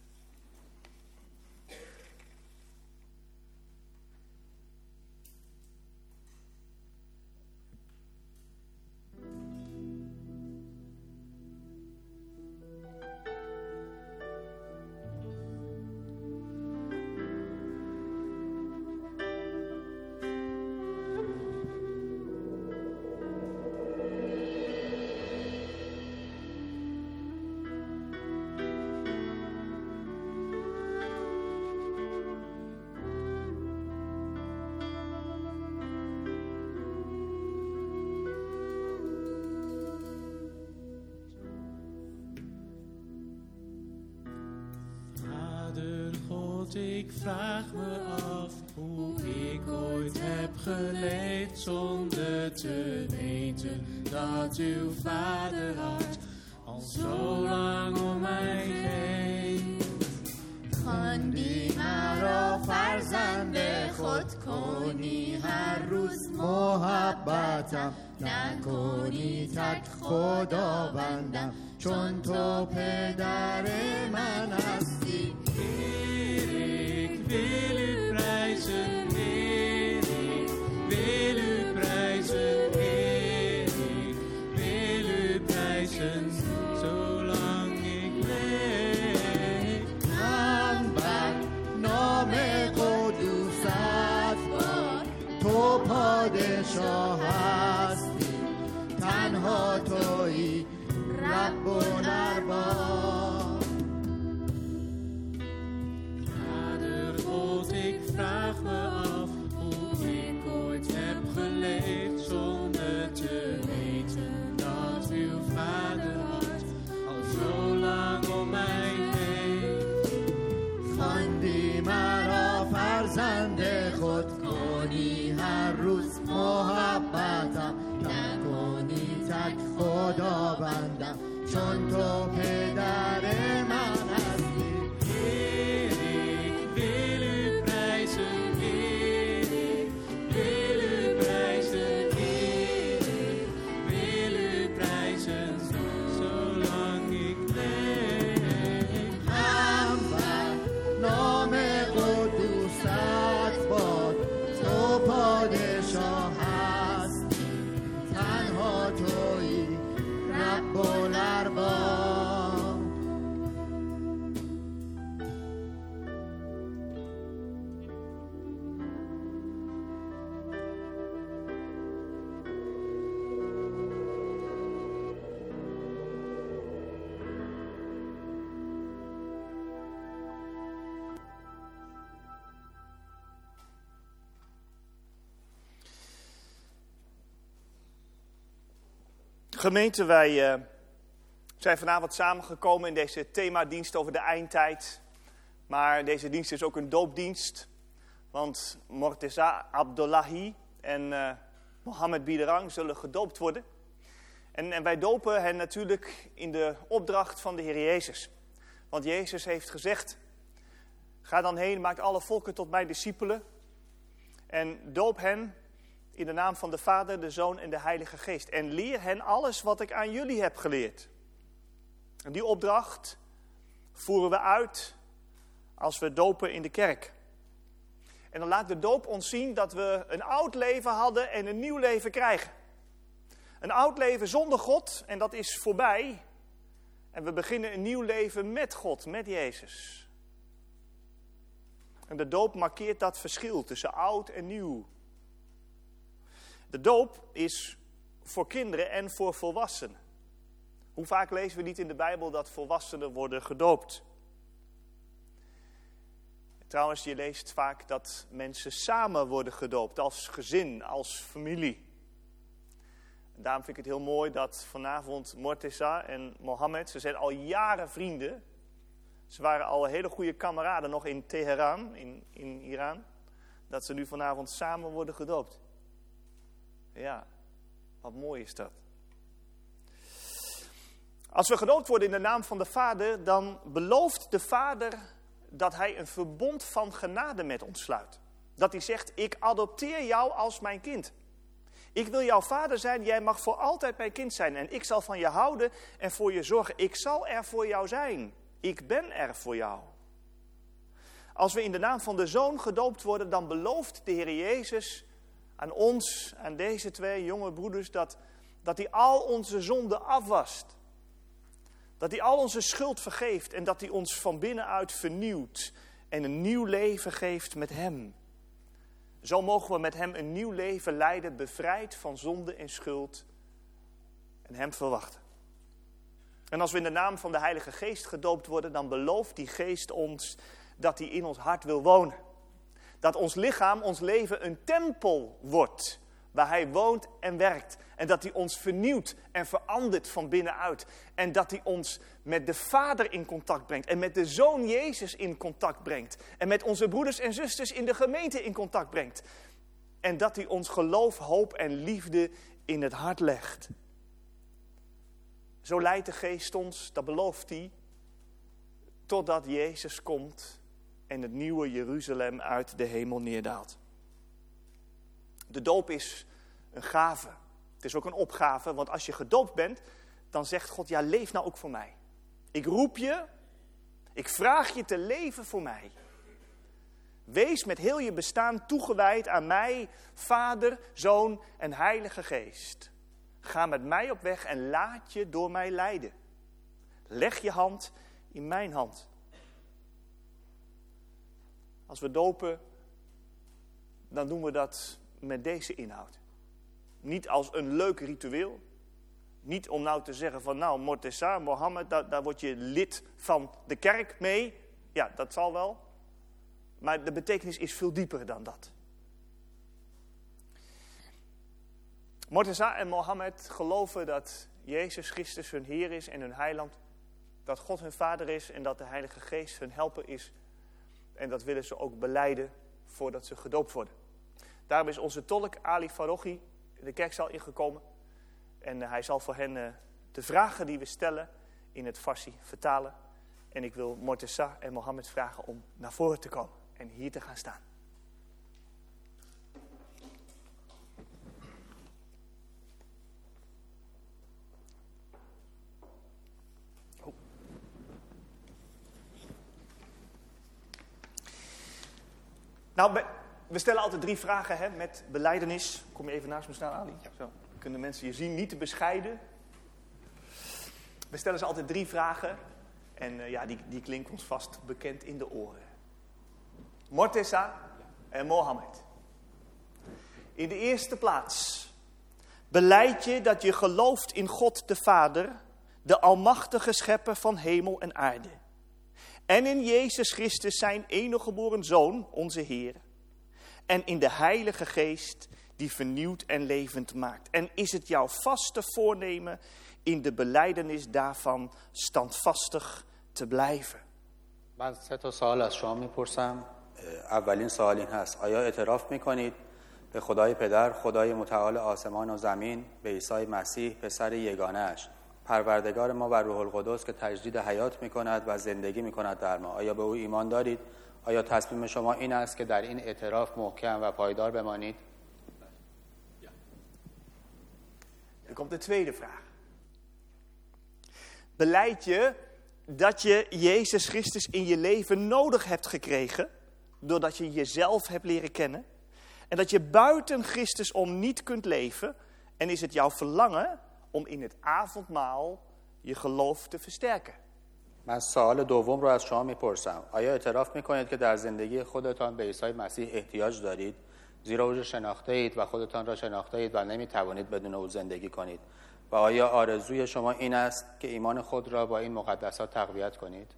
God, ik vraag me af hoe ik ooit heb geleefd zonder te weten dat uw vaderhart al zo lang om mij geeft. خواندی مرا فرزند خود کنی هر روز محبتم نکنی تک خداوندم چون تو پدر من هستی. Heer, ik wil u prijzen, Heer, ik wil u prijzen, Heer, ik wil u prijzen, zolang ik leef. انبر نام قدوست باد تو پادشاه هستی تنها تویی رب و ارباب. Vader God, ik vraag me af hoe ik ooit heb geleefd zonder te weten dat uw vaderhart al zo lang om mij heeft. خواندی مرا فرزند خود کنی هر روز محبتم نکنی تک خداوندم چون تو پدر من هستی. Heer, ik wil u prijzen, Heer, ik wil u prijzen, Heer, ik wil u prijzen, zolang ik leef. انبر نام قدوست باد تو پادشاه هستی تنها تویی رب الارباب. Gemeente, wij zijn vanavond samengekomen in deze themadienst over de eindtijd. Maar deze dienst is ook een doopdienst. Want Morteza Abdullahi en Mohammed Biderang zullen gedoopt worden. En wij dopen hen natuurlijk in de opdracht van de Heer Jezus. Want Jezus heeft gezegd, ga dan heen, maak alle volken tot mijn discipelen. En doop hen in de naam van de Vader, de Zoon en de Heilige Geest. En leer hen alles wat ik aan jullie heb geleerd. En die opdracht voeren we uit als we dopen in de kerk. En dan laat de doop ons zien dat we een oud leven hadden en een nieuw leven krijgen. Een oud leven zonder God en dat is voorbij. En we beginnen een nieuw leven met God, met Jezus. En de doop markeert dat verschil tussen oud en nieuw. De doop is voor kinderen en voor volwassenen. Hoe vaak lezen we niet in de Bijbel dat volwassenen worden gedoopt? Trouwens, je leest vaak dat mensen samen worden gedoopt, als gezin, als familie. En daarom vind ik het heel mooi dat vanavond Morteza en Mohammed, ze zijn al jaren vrienden. Ze waren al hele goede kameraden nog in Teheran, in Iran. Dat ze nu vanavond samen worden gedoopt. Ja, wat mooi is dat. Als we gedoopt worden in de naam van de Vader, dan belooft de Vader dat hij een verbond van genade met ons sluit. Dat hij zegt, ik adopteer jou als mijn kind. Ik wil jouw vader zijn, jij mag voor altijd mijn kind zijn. En ik zal van je houden en voor je zorgen. Ik zal er voor jou zijn. Ik ben er voor jou. Als we in de naam van de Zoon gedoopt worden, dan belooft de Heer Jezus aan ons, aan deze twee jonge broeders, dat hij al onze zonden afwast. Dat hij al onze schuld vergeeft en dat hij ons van binnenuit vernieuwt en een nieuw leven geeft met hem. Zo mogen we met hem een nieuw leven leiden, bevrijd van zonde en schuld en hem verwachten. En als we in de naam van de Heilige Geest gedoopt worden, dan belooft die Geest ons dat hij in ons hart wil wonen. Dat ons lichaam, ons leven een tempel wordt waar hij woont en werkt. En dat hij ons vernieuwt en verandert van binnenuit. En dat hij ons met de Vader in contact brengt. En met de Zoon Jezus in contact brengt. En met onze broeders en zusters in de gemeente in contact brengt. En dat hij ons geloof, hoop en liefde in het hart legt. Zo leidt de Geest ons, dat belooft hij, totdat Jezus komt en het nieuwe Jeruzalem uit de hemel neerdaalt. De doop is een gave. Het is ook een opgave, want als je gedoopt bent, dan zegt God, ja, leef nou ook voor mij. Ik roep je, ik vraag je te leven voor mij. Wees met heel je bestaan toegewijd aan mij, Vader, Zoon en Heilige Geest. Ga met mij op weg en laat je door mij leiden. Leg je hand in mijn hand. Als we dopen, dan doen we dat met deze inhoud. Niet als een leuk ritueel. Niet om nou te zeggen van nou, Morteza, Mohammed, daar word je lid van de kerk mee. Ja, dat zal wel. Maar de betekenis is veel dieper dan dat. Morteza en Mohammed geloven dat Jezus Christus hun Heer is en hun heiland. Dat God hun Vader is en dat de Heilige Geest hun helper is. En dat willen ze ook belijden voordat ze gedoopt worden. Daarom is onze tolk Ali Farogi de kerkzaal ingekomen. En hij zal voor hen de vragen die we stellen in het Farsi vertalen. En ik wil Morteza en Mohammed vragen om naar voren te komen en hier te gaan staan. Nou, we stellen altijd 3 vragen met belijdenis. Kom je even naast me staan, Ali? Ja. Zo. Kunnen mensen je zien, niet te bescheiden. We stellen ze altijd 3 vragen. En die klinken ons vast bekend in de oren. Morteza en Mohammed. In de eerste plaats. Belijd je dat je gelooft in God de Vader, de almachtige schepper van hemel en aarde. En in Jezus Christus zijn enige geboren Zoon, onze Heer. En in de Heilige Geest die vernieuwd en levend maakt. En is het jouw vaste voornemen in de belijdenis daarvan standvastig te blijven? من 3 سوال از شما میپرسم. اولین سوال این هست: آیا اعتراف میکنید به خدای پدر، خدای متعال آسمان و زمین، به عیسی مسیح پسر یگانه اش، پروردگار ما و روح القدس که تجدید حیات میکند و زندگی میکند در ما؟ آیا به او ایمان دارید؟ آیا تصمیم شما این است که در این اعتراف محکم و پایدار بمانید؟ Dan komt de tweede vraag. Belijd je dat je Jezus Christus in je leven nodig hebt gekregen, doordat je jezelf hebt leren kennen, en dat je buiten Christus om niet kunt leven, en is het jouw verlangen om in het avondmaal je geloof te versterken? من سوال دوم رو از شما میپرسم. آیا اعتراف میکنید که در زندگی خودتان به عیسی مسیح احتیاج دارید؟ زیرا او را شناخته اید و خودتان را شناخته اید و نمیتوانید بدون او زندگی کنید. و آیا آرزوی شما این است که ایمان خود را با این مقدسات تقویت کنید؟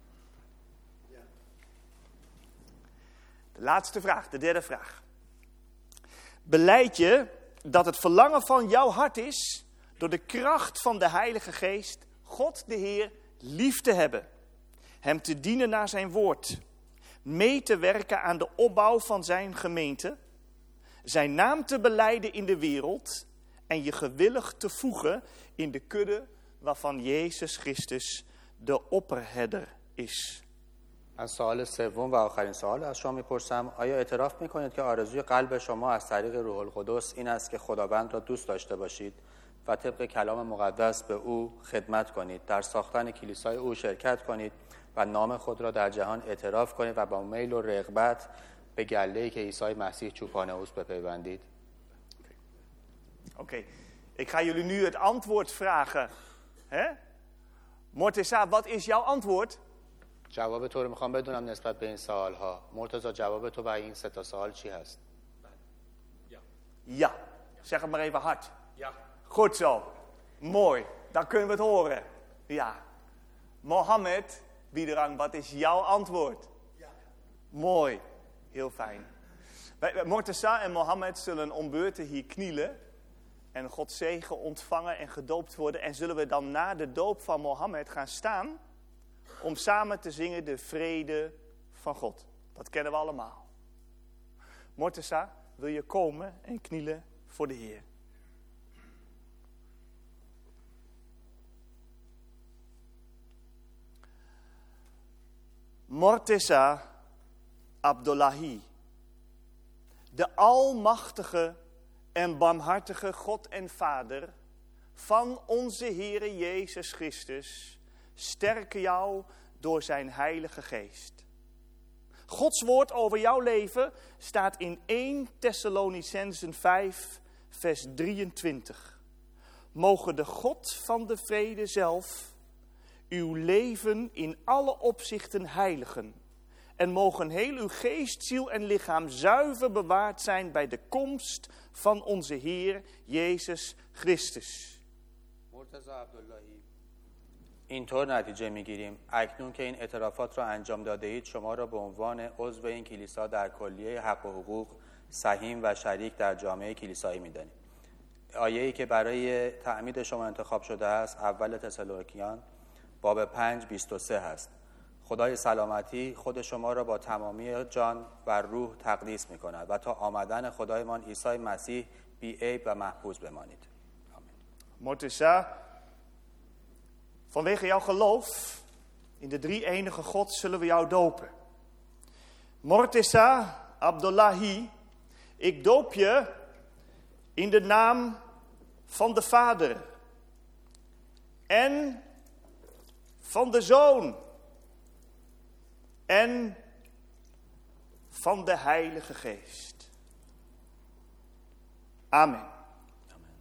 De laatste vraag, de derde vraag. Belijd je dat het verlangen van jouw hart is, door de kracht van de Heilige Geest, God de Heer lief te hebben, hem te dienen naar zijn woord, mee te werken aan de opbouw van zijn gemeente, zijn naam te belijden in de wereld en je gewillig te voegen in de kudde waarvan Jezus Christus de opperherder is. از سوال سوم و آخرین سوال از شما میپرسم: آیا اعتراف میکنید که آرزوی قلب شما از طریق روح القدس این است که خداوند را دوست داشته باشید و طبق کلام مقدس به او خدمت کنید، در ساختن کلیسای او شرکت کنید و نام خود را در جهان اعتراف کنید و با میل و رغبت به گله‌ای که عیسی مسیح چوپانه اوست بپیوندید؟ Oké, ik ga jullie nu het antwoord vragen. Morteza, wat is jouw antwoord? جواب تو رو میخوام بدونم نسبت به این سوال‌ها. مرتضی، جواب تو برای این 3 سوال چی هست؟ Ja, zeg het maar even hard. Ja. Goed zo. Mooi, dan kunnen we het horen. Ja. Mohammed, Biederang, wat is jouw antwoord? Ja. Mooi, heel fijn. Morteza en Mohammed zullen om beurten hier knielen en Gods zegen ontvangen en gedoopt worden. En zullen we dan na de doop van Mohammed gaan staan om samen te zingen de vrede van God. Dat kennen we allemaal. Morteza, wil je komen en knielen voor de Heer? Morteza Abdullahi, de almachtige en barmhartige God en Vader van onze Heere Jezus Christus, sterke jou door zijn Heilige Geest. Gods woord over jouw leven staat in 1 Thessalonicenzen 5, vers 23. Mogen de God van de vrede zelf uw leven in alle opzichten heiligen. En mogen heel uw geest, ziel en lichaam zuiver bewaard zijn bij de komst van onze Heer Jezus Christus. مرتضی عبداللهی اینطور نتیجه میگیریم اکنون که این اعترافات را انجام داده اید شما را به عنوان عضو این کلیسا در کلیه حق و حقوق سهیم و شریک در جامعه کلیسایی میدانیم. آیه‌ای که برای تعمید شما انتخاب شده است اول تسالونیکیان باب 5:23 هست. خدای سلامتی خود شما را با تمامی جان و روح تقدیس می کند و تا آمدن خدایمان عیسی مسیح بی عیب و محفوظ بمانید. آمین. Morteza, vanwege jouw geloof in de drie-enige God zullen we jou dopen. Morteza Abdullahi, ik doop je in de naam van de Vader en van de Zoon en van de Heilige Geest. Amen. Amen.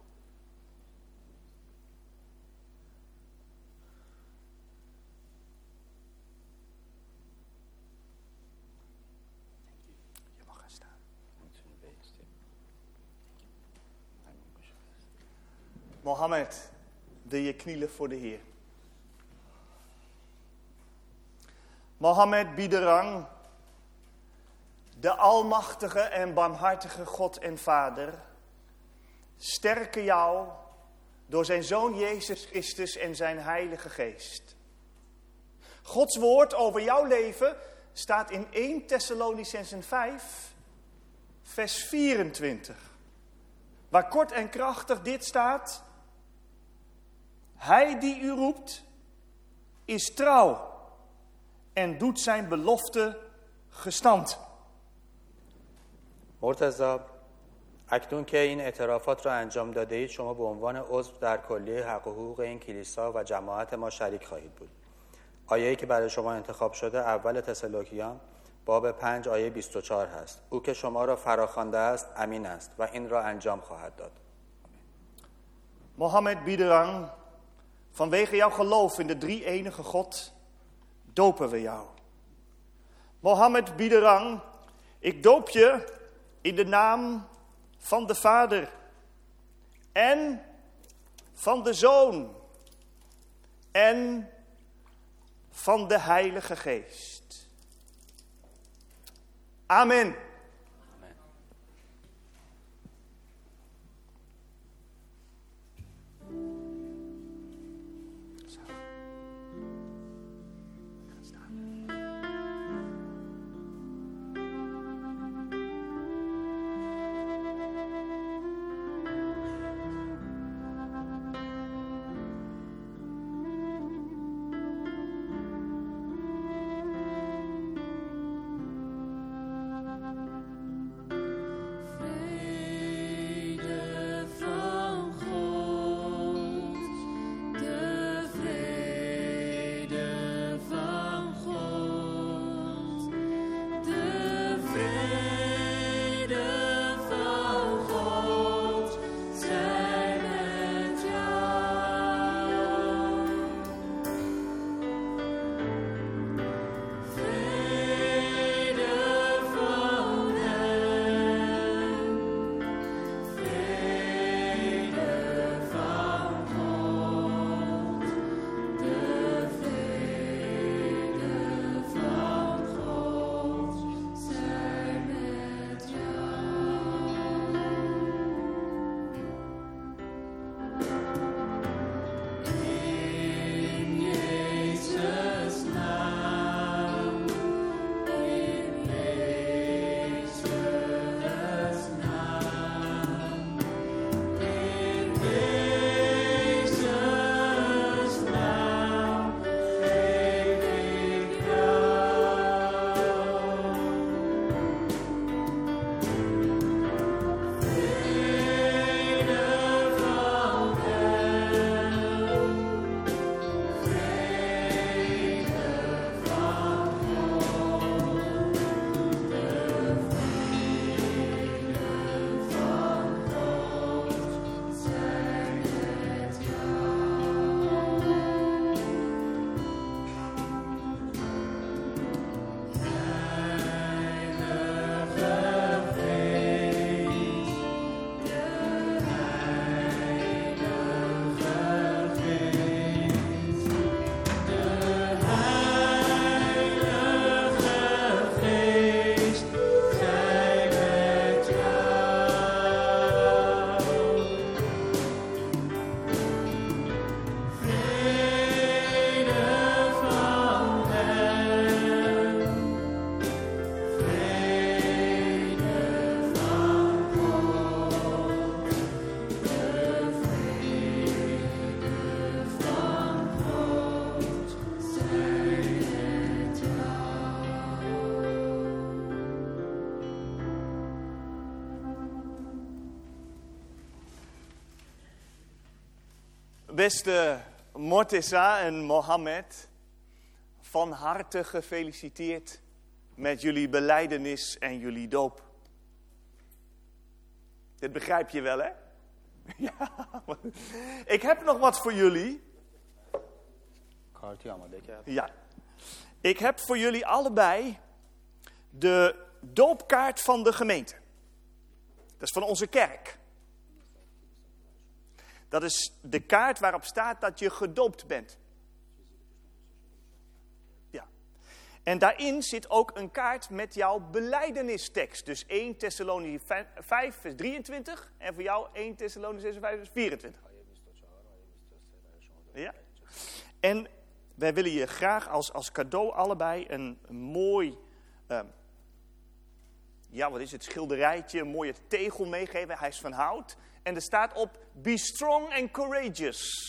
Je mag gaan staan. Mohammed, wil je knielen voor de Heer? Mohammed Biderang, de almachtige en barmhartige God en Vader, sterke jou door zijn Zoon Jezus Christus en zijn Heilige Geest. Gods woord over jouw leven staat in 1 Thessalonicenzen 5, vers 24. Waar kort en krachtig dit staat: Hij die u roept, is trouw en doet zijn belofte gestand. مرتضی اکنون که این اعترافات را انجام داده اید شما به عنوان عضو در کلیه حق و حقوق این کلیسا و جماعت ما شریک خواهید بود. آیه‌ای که برای شما انتخاب شده اول تسالونیکیان باب 5 آیه 24 هست. او که شما را فراخوانده است امین است و این را انجام خواهد داد. Mohammed Biderang, vanwege jouw geloof in de drie-enige God, dopen we jou. Mohammed Biderang, ik doop je in de naam van de Vader en van de Zoon en van de Heilige Geest. Amen. Amen. Beste Morteza en Mohammed, van harte gefeliciteerd met jullie belijdenis en jullie doop. Dit begrijp je wel, hè? Ja, ik heb nog wat voor jullie. Ja, ik heb voor jullie allebei de doopkaart van de gemeente. Dat is van onze kerk. Dat is de kaart waarop staat dat je gedoopt bent. Ja. En daarin zit ook een kaart met jouw belijdenistekst. Dus 1 Thessalonici 5 vers 23 en voor jou 1 Thessalonici 5 vers 24. Ja. En wij willen je graag als cadeau allebei een mooi, schilderijtje, een mooie tegel meegeven. Hij is van hout. En er staat op, be strong and courageous.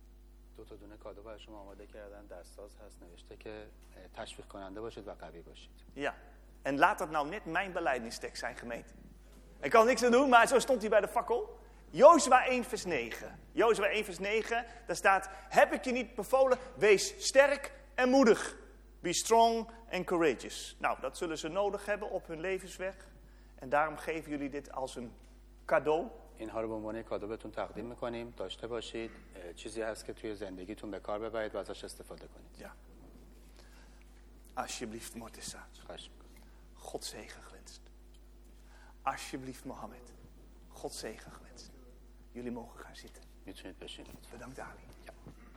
Ja, en laat dat nou net mijn belijdenistekst zijn, gemeente. Ik kan niks aan doen, maar zo stond hij bij de fakkel. Jozua 1 vers 9. Jozua 1 vers 9, daar staat, heb ik je niet bevolen, wees sterk en moedig. Be strong and courageous. Nou, dat zullen ze nodig hebben op hun levensweg. En daarom geven jullie dit als een cadeau. اینها رو به عنوان کادو بهتون تقدیم می‌کنیم. داشته باشید. چیزی هست که توی زندگیتون به کار ببرید و ازش استفاده کنید. Ja. Alsjeblieft, Morteza. خواهش می‌کنم. God zegen gewenst. Alsjeblieft, Mohammed. God zegen gewenst. Jullie mogen gaan zitten. میتونید بشینید. Bedankt, Ali. Ja.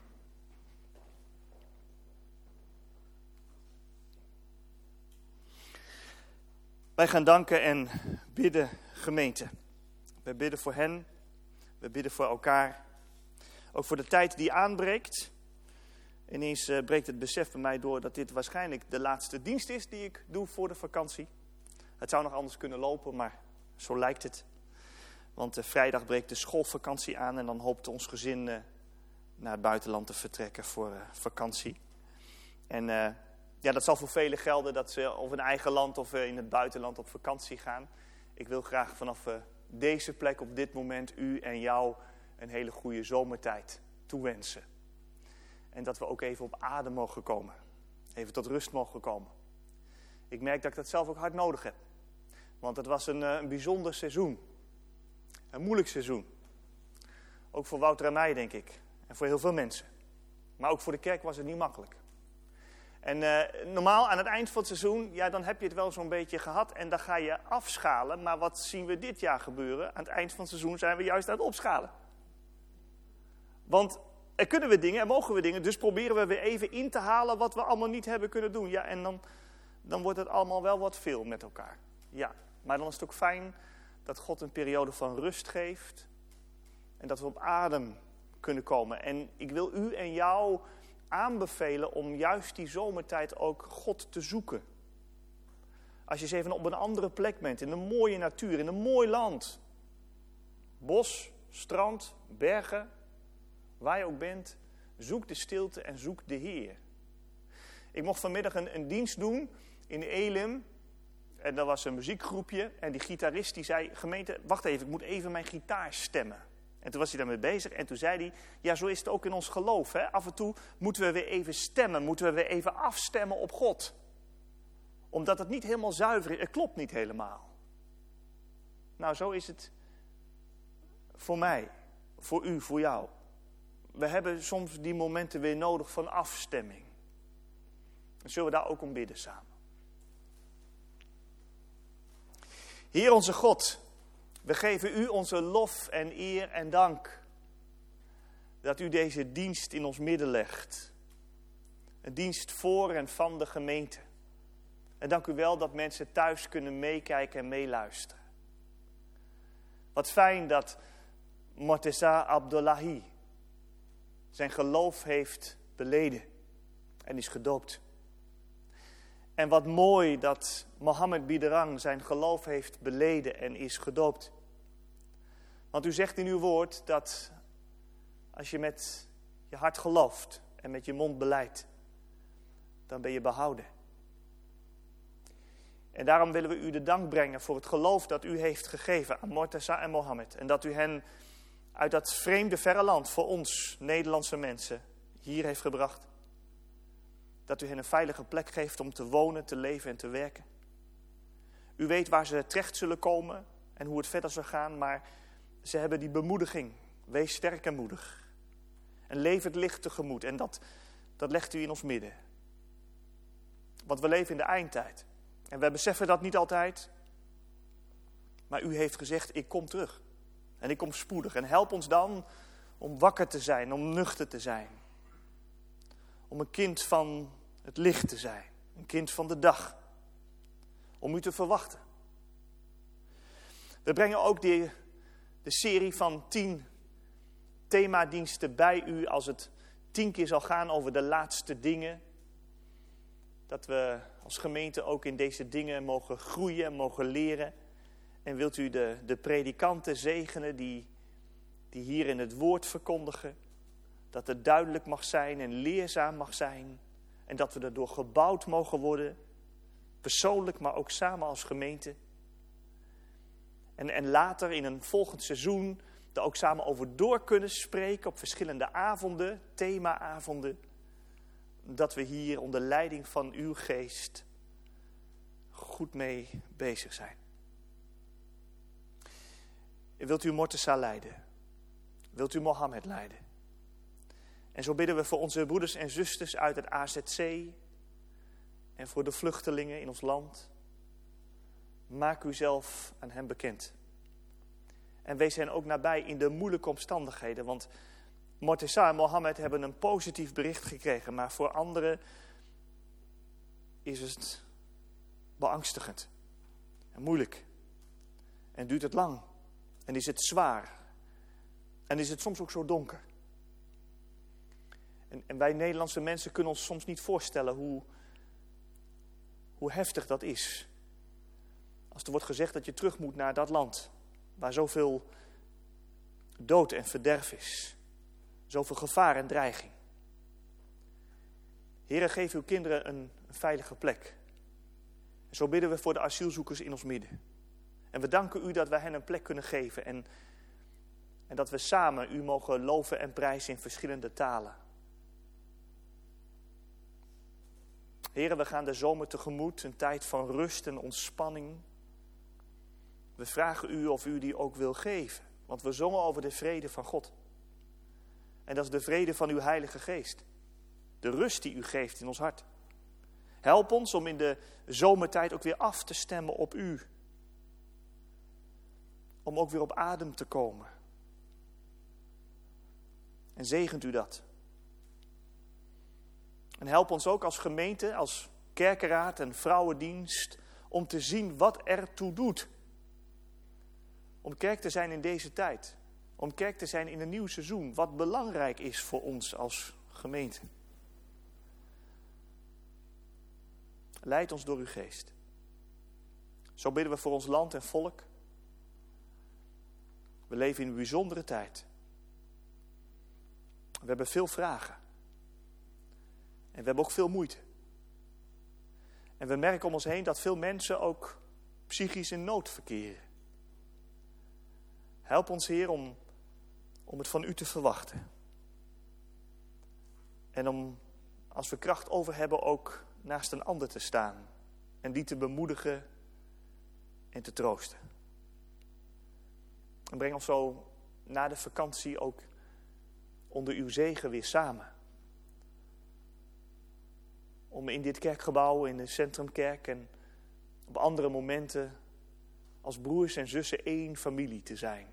Wij gaan danken en bidden, gemeente. We bidden voor hen. We bidden voor elkaar. Ook voor de tijd die aanbreekt. Ineens breekt het besef bij mij door dat dit waarschijnlijk de laatste dienst is die ik doe voor de vakantie. Het zou nog anders kunnen lopen, maar zo lijkt het. Want vrijdag breekt de schoolvakantie aan en dan hoopt ons gezin naar het buitenland te vertrekken voor vakantie. En dat zal voor velen gelden dat ze of in eigen land of in het buitenland op vakantie gaan. Ik wil graag vanaf deze plek op dit moment u en jou een hele goede zomertijd toewensen. En dat we ook even op adem mogen komen. Even tot rust mogen komen. Ik merk dat ik dat zelf ook hard nodig heb. Want het was een bijzonder seizoen. Een moeilijk seizoen. Ook voor Wouter en mij, denk ik. En voor heel veel mensen. Maar ook voor de kerk was het niet makkelijk. En normaal aan het eind van het seizoen, ja, dan heb je het wel zo'n beetje gehad. En dan ga je afschalen. Maar wat zien we dit jaar gebeuren? Aan het eind van het seizoen zijn we juist aan het opschalen. Want er kunnen we dingen, er mogen we dingen. Dus proberen we weer even in te halen wat we allemaal niet hebben kunnen doen. Ja, en dan wordt het allemaal wel wat veel met elkaar. Ja, maar dan is het ook fijn dat God een periode van rust geeft. En dat we op adem kunnen komen. En ik wil u en jou aanbevelen om juist die zomertijd ook God te zoeken. Als je eens even op een andere plek bent, in een mooie natuur, in een mooi land. Bos, strand, bergen, waar je ook bent, zoek de stilte en zoek de Heer. Ik mocht vanmiddag een dienst doen in Elim. En dat was een muziekgroepje. En die gitarist die zei, gemeente, wacht even, ik moet even mijn gitaar stemmen. En toen was hij daarmee bezig en toen zei hij, ja, zo is het ook in ons geloof. Hè? Af en toe moeten we weer even stemmen, moeten we weer even afstemmen op God. Omdat het niet helemaal zuiver is, het klopt niet helemaal. Nou, zo is het voor mij, voor u, voor jou. We hebben soms die momenten weer nodig van afstemming. Dan zullen we daar ook om bidden samen. Heer onze God, we geven u onze lof en eer en dank. Dat u deze dienst in ons midden legt. Een dienst voor en van de gemeente. En dank u wel dat mensen thuis kunnen meekijken en meeluisteren. Wat fijn dat Morteza Abdullahi zijn geloof heeft beleden en is gedoopt. En wat mooi dat Mohammed Biderang zijn geloof heeft beleden en is gedoopt. Want u zegt in uw woord dat als je met je hart gelooft en met je mond belijdt, dan ben je behouden. En daarom willen we u de dank brengen voor het geloof dat u heeft gegeven aan Morteza en Mohammed. En dat u hen uit dat vreemde verre land voor ons Nederlandse mensen hier heeft gebracht. Dat u hen een veilige plek geeft om te wonen, te leven en te werken. U weet waar ze terecht zullen komen en hoe het verder zal gaan, maar ze hebben die bemoediging. Wees sterk en moedig. En leef het licht tegemoet. En dat legt u in ons midden. Want we leven in de eindtijd. En we beseffen dat niet altijd. Maar u heeft gezegd, ik kom terug. En ik kom spoedig. En help ons dan om wakker te zijn, om nuchter te zijn. Om een kind van het licht te zijn. Een kind van de dag. Om u te verwachten. We brengen ook de serie van 10 themadiensten bij u als het 10 keer zal gaan over de laatste dingen. Dat we als gemeente ook in deze dingen mogen groeien, mogen leren. En wilt u de predikanten zegenen die hier in het woord verkondigen. Dat het duidelijk mag zijn en leerzaam mag zijn. En dat we erdoor gebouwd mogen worden. Persoonlijk, maar ook samen als gemeente. En later in een volgend seizoen er ook samen over door kunnen spreken op verschillende avonden, themaavonden. Dat we hier onder leiding van uw geest goed mee bezig zijn. Wilt u Mortesa leiden? Wilt u Mohammed leiden? En zo bidden we voor onze broeders en zusters uit het AZC en voor de vluchtelingen in ons land. Maak u zelf aan hen bekend. En wees hen ook nabij in de moeilijke omstandigheden. Want Mortesa en Mohammed hebben een positief bericht gekregen. Maar voor anderen is het beangstigend. En moeilijk. En duurt het lang. En is het zwaar. En is het soms ook zo donker. En wij Nederlandse mensen kunnen ons soms niet voorstellen hoe heftig dat is. Als er wordt gezegd dat je terug moet naar dat land. Waar zoveel dood en verderf is. Zoveel gevaar en dreiging. Heere, geef uw kinderen een veilige plek. En zo bidden we voor de asielzoekers in ons midden. En we danken u dat wij hen een plek kunnen geven. En dat we samen u mogen loven en prijzen in verschillende talen. Heere, we gaan de zomer tegemoet. Een tijd van rust en ontspanning. We vragen u of u die ook wil geven. Want we zongen over de vrede van God. En dat is de vrede van uw Heilige Geest. De rust die u geeft in ons hart. Help ons om in de zomertijd ook weer af te stemmen op u. Om ook weer op adem te komen. En zegent u dat. En help ons ook als gemeente, als kerkenraad en vrouwendienst, om te zien wat ertoe doet. Om kerk te zijn in deze tijd. Om kerk te zijn in een nieuw seizoen. Wat belangrijk is voor ons als gemeente. Leid ons door uw geest. Zo bidden we voor ons land en volk. We leven in een bijzondere tijd. We hebben veel vragen. En we hebben ook veel moeite. En we merken om ons heen dat veel mensen ook psychisch in nood verkeren. Help ons, Heer, om het van u te verwachten. En om, als we kracht over hebben, ook naast een ander te staan. En die te bemoedigen en te troosten. En breng ons zo na de vakantie ook onder uw zegen weer samen. Om in dit kerkgebouw, in de Centrumkerk en op andere momenten als broers en zussen één familie te zijn.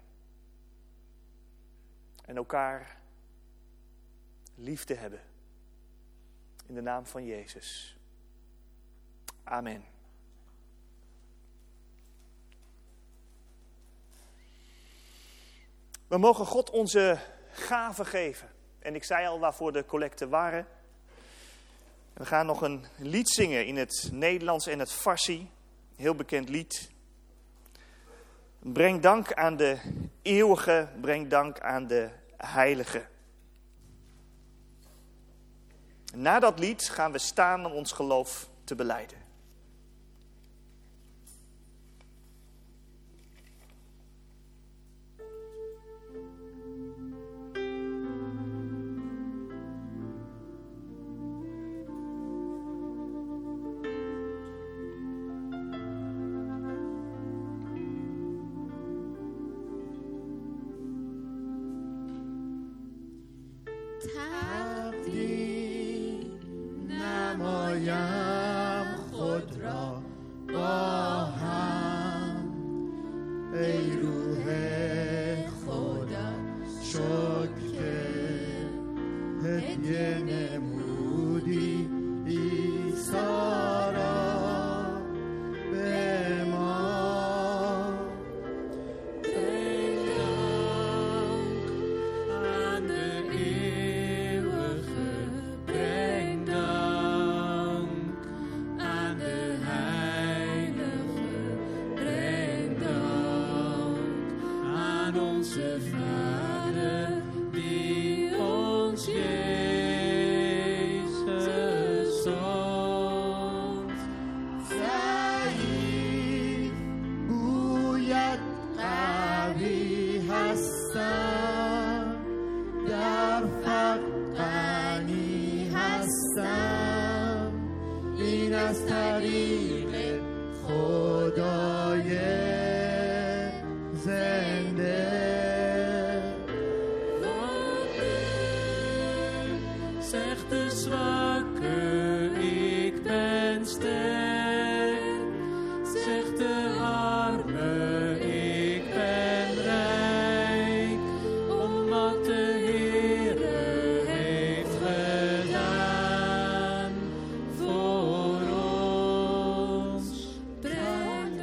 En elkaar lief te hebben. In de naam van Jezus. Amen. We mogen God onze gaven geven. En ik zei al waarvoor de collecten waren. We gaan nog een lied zingen in het Nederlands en het Farsi. Heel bekend lied. Breng dank aan de eeuwige, breng dank aan de heilige. Na dat lied gaan we staan om ons geloof te belijden. تقدیم نمایم خود را با هم. ای روح خدا شکر که هدیه نمودی عیسی را به ما. Aan de eeuwige breng dank, aan de heilige breng dank, aan onze Vader die ons Jezus zond. ضعیف گوید قوی هستم، در فقر غنی هستم. این از طریق خدای زنده. Zegt de zwakke, ik ben sterk. Zegt de arme, ik ben rijk. Omdat de Heere heeft gedaan voor ons. Breng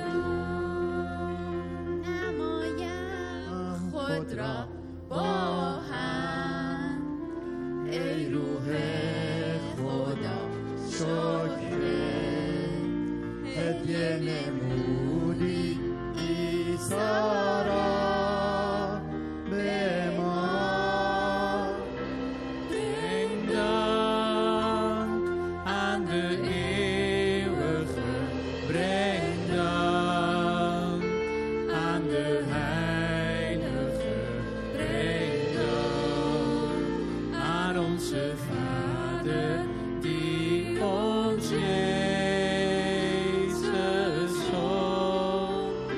نمایم خود را با هم. ای روح خدا شکر هدیه نمودی عیسی را به ما. Breng dank aan de eeuwige, breng dank aan de heilige, breng dank aan onze Vader die ons Jezus zond.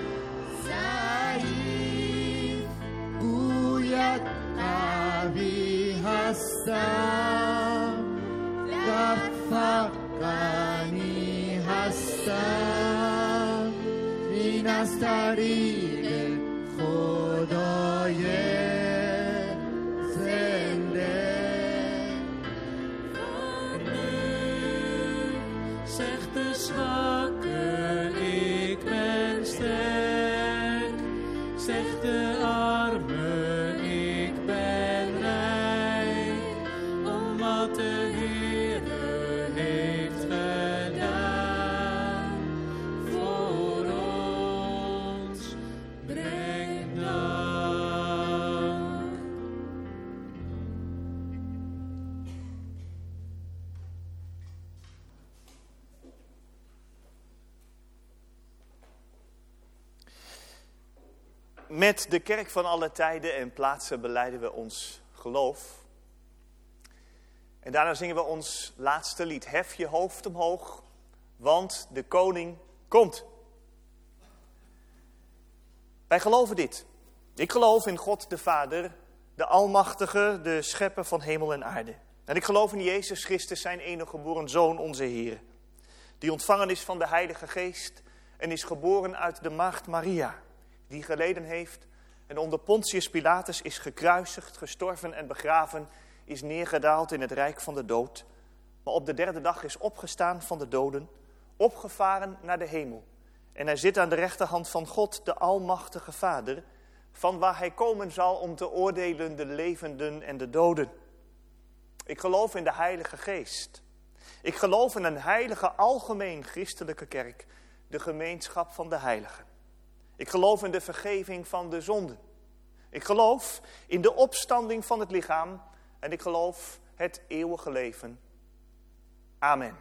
ضعیف گوید قوی هستم، در فقر غنی هستم. این از طریق خدای زنده. Zegt de zwakke, ik ben sterk. Zegt de arme, ik ben rijk. Omdat de Heere heeft gedaan voor ons. Breng dank. Met de kerk van alle tijden en plaatsen belijden we ons geloof. En daarna zingen we ons laatste lied. Hef je hoofd omhoog, want de koning komt. Wij geloven dit. Ik geloof in God de Vader, de Almachtige, de Schepper van hemel en aarde. En ik geloof in Jezus Christus, zijn enige geboren Zoon, onze Heer. Die ontvangen is van de Heilige Geest en is geboren uit de maagd Maria. Die geleden heeft en onder Pontius Pilatus is gekruisigd, gestorven en begraven, is neergedaald in het rijk van de dood. Maar op de derde dag is opgestaan van de doden, opgevaren naar de hemel. En hij zit aan de rechterhand van God, de Almachtige Vader, van waar hij komen zal om te oordelen de levenden en de doden. Ik geloof in de Heilige Geest. Ik geloof in een heilige algemeen christelijke kerk, de gemeenschap van de heiligen. Ik geloof in de vergeving van de zonden. Ik geloof in de opstanding van het lichaam en ik geloof het eeuwige leven. Amen.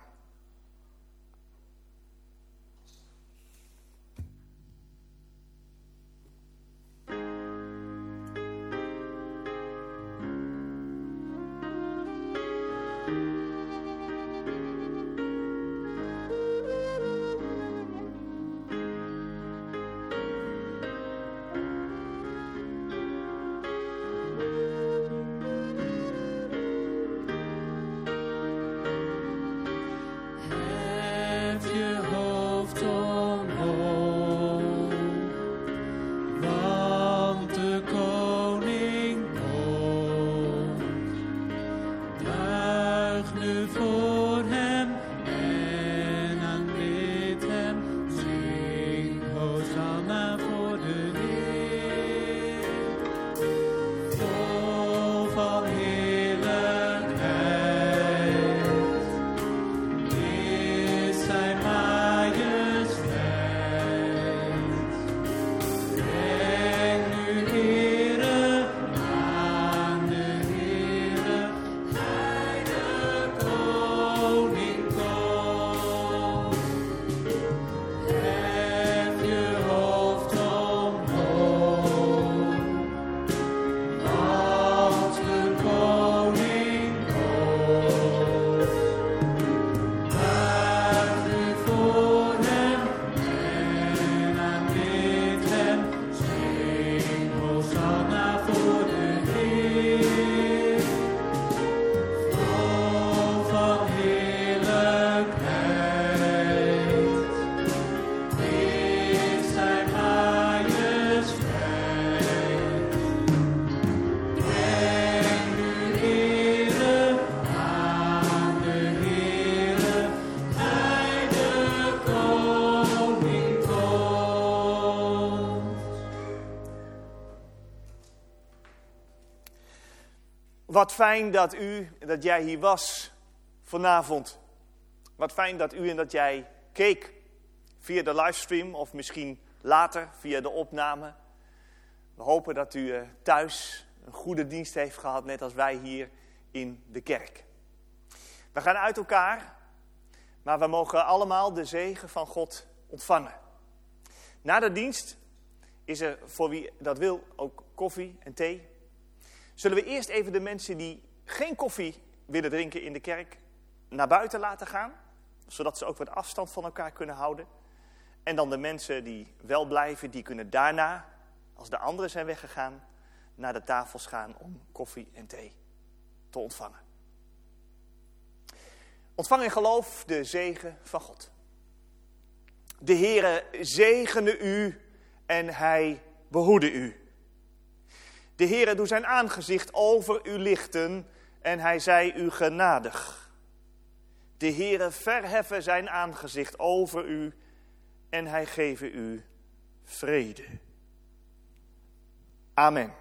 Wat fijn dat jij hier was vanavond. Wat fijn dat u en dat jij keek via de livestream of misschien later via de opname. We hopen dat u thuis een goede dienst heeft gehad, net als wij hier in de kerk. We gaan uit elkaar, maar we mogen allemaal de zegen van God ontvangen. Na de dienst is er voor wie dat wil ook koffie en thee. Zullen we eerst even de mensen die geen koffie willen drinken in de kerk naar buiten laten gaan, zodat ze ook wat afstand van elkaar kunnen houden. En dan de mensen die wel blijven, die kunnen daarna, als de anderen zijn weggegaan, naar de tafels gaan om koffie en thee te ontvangen. Ontvang in geloof de zegen van God. De Heere zegene u en hij behoede u. De Heere doet zijn aangezicht over u lichten en hij zij u genadig. De Heere verheffen zijn aangezicht over u en hij geven u vrede. Amen.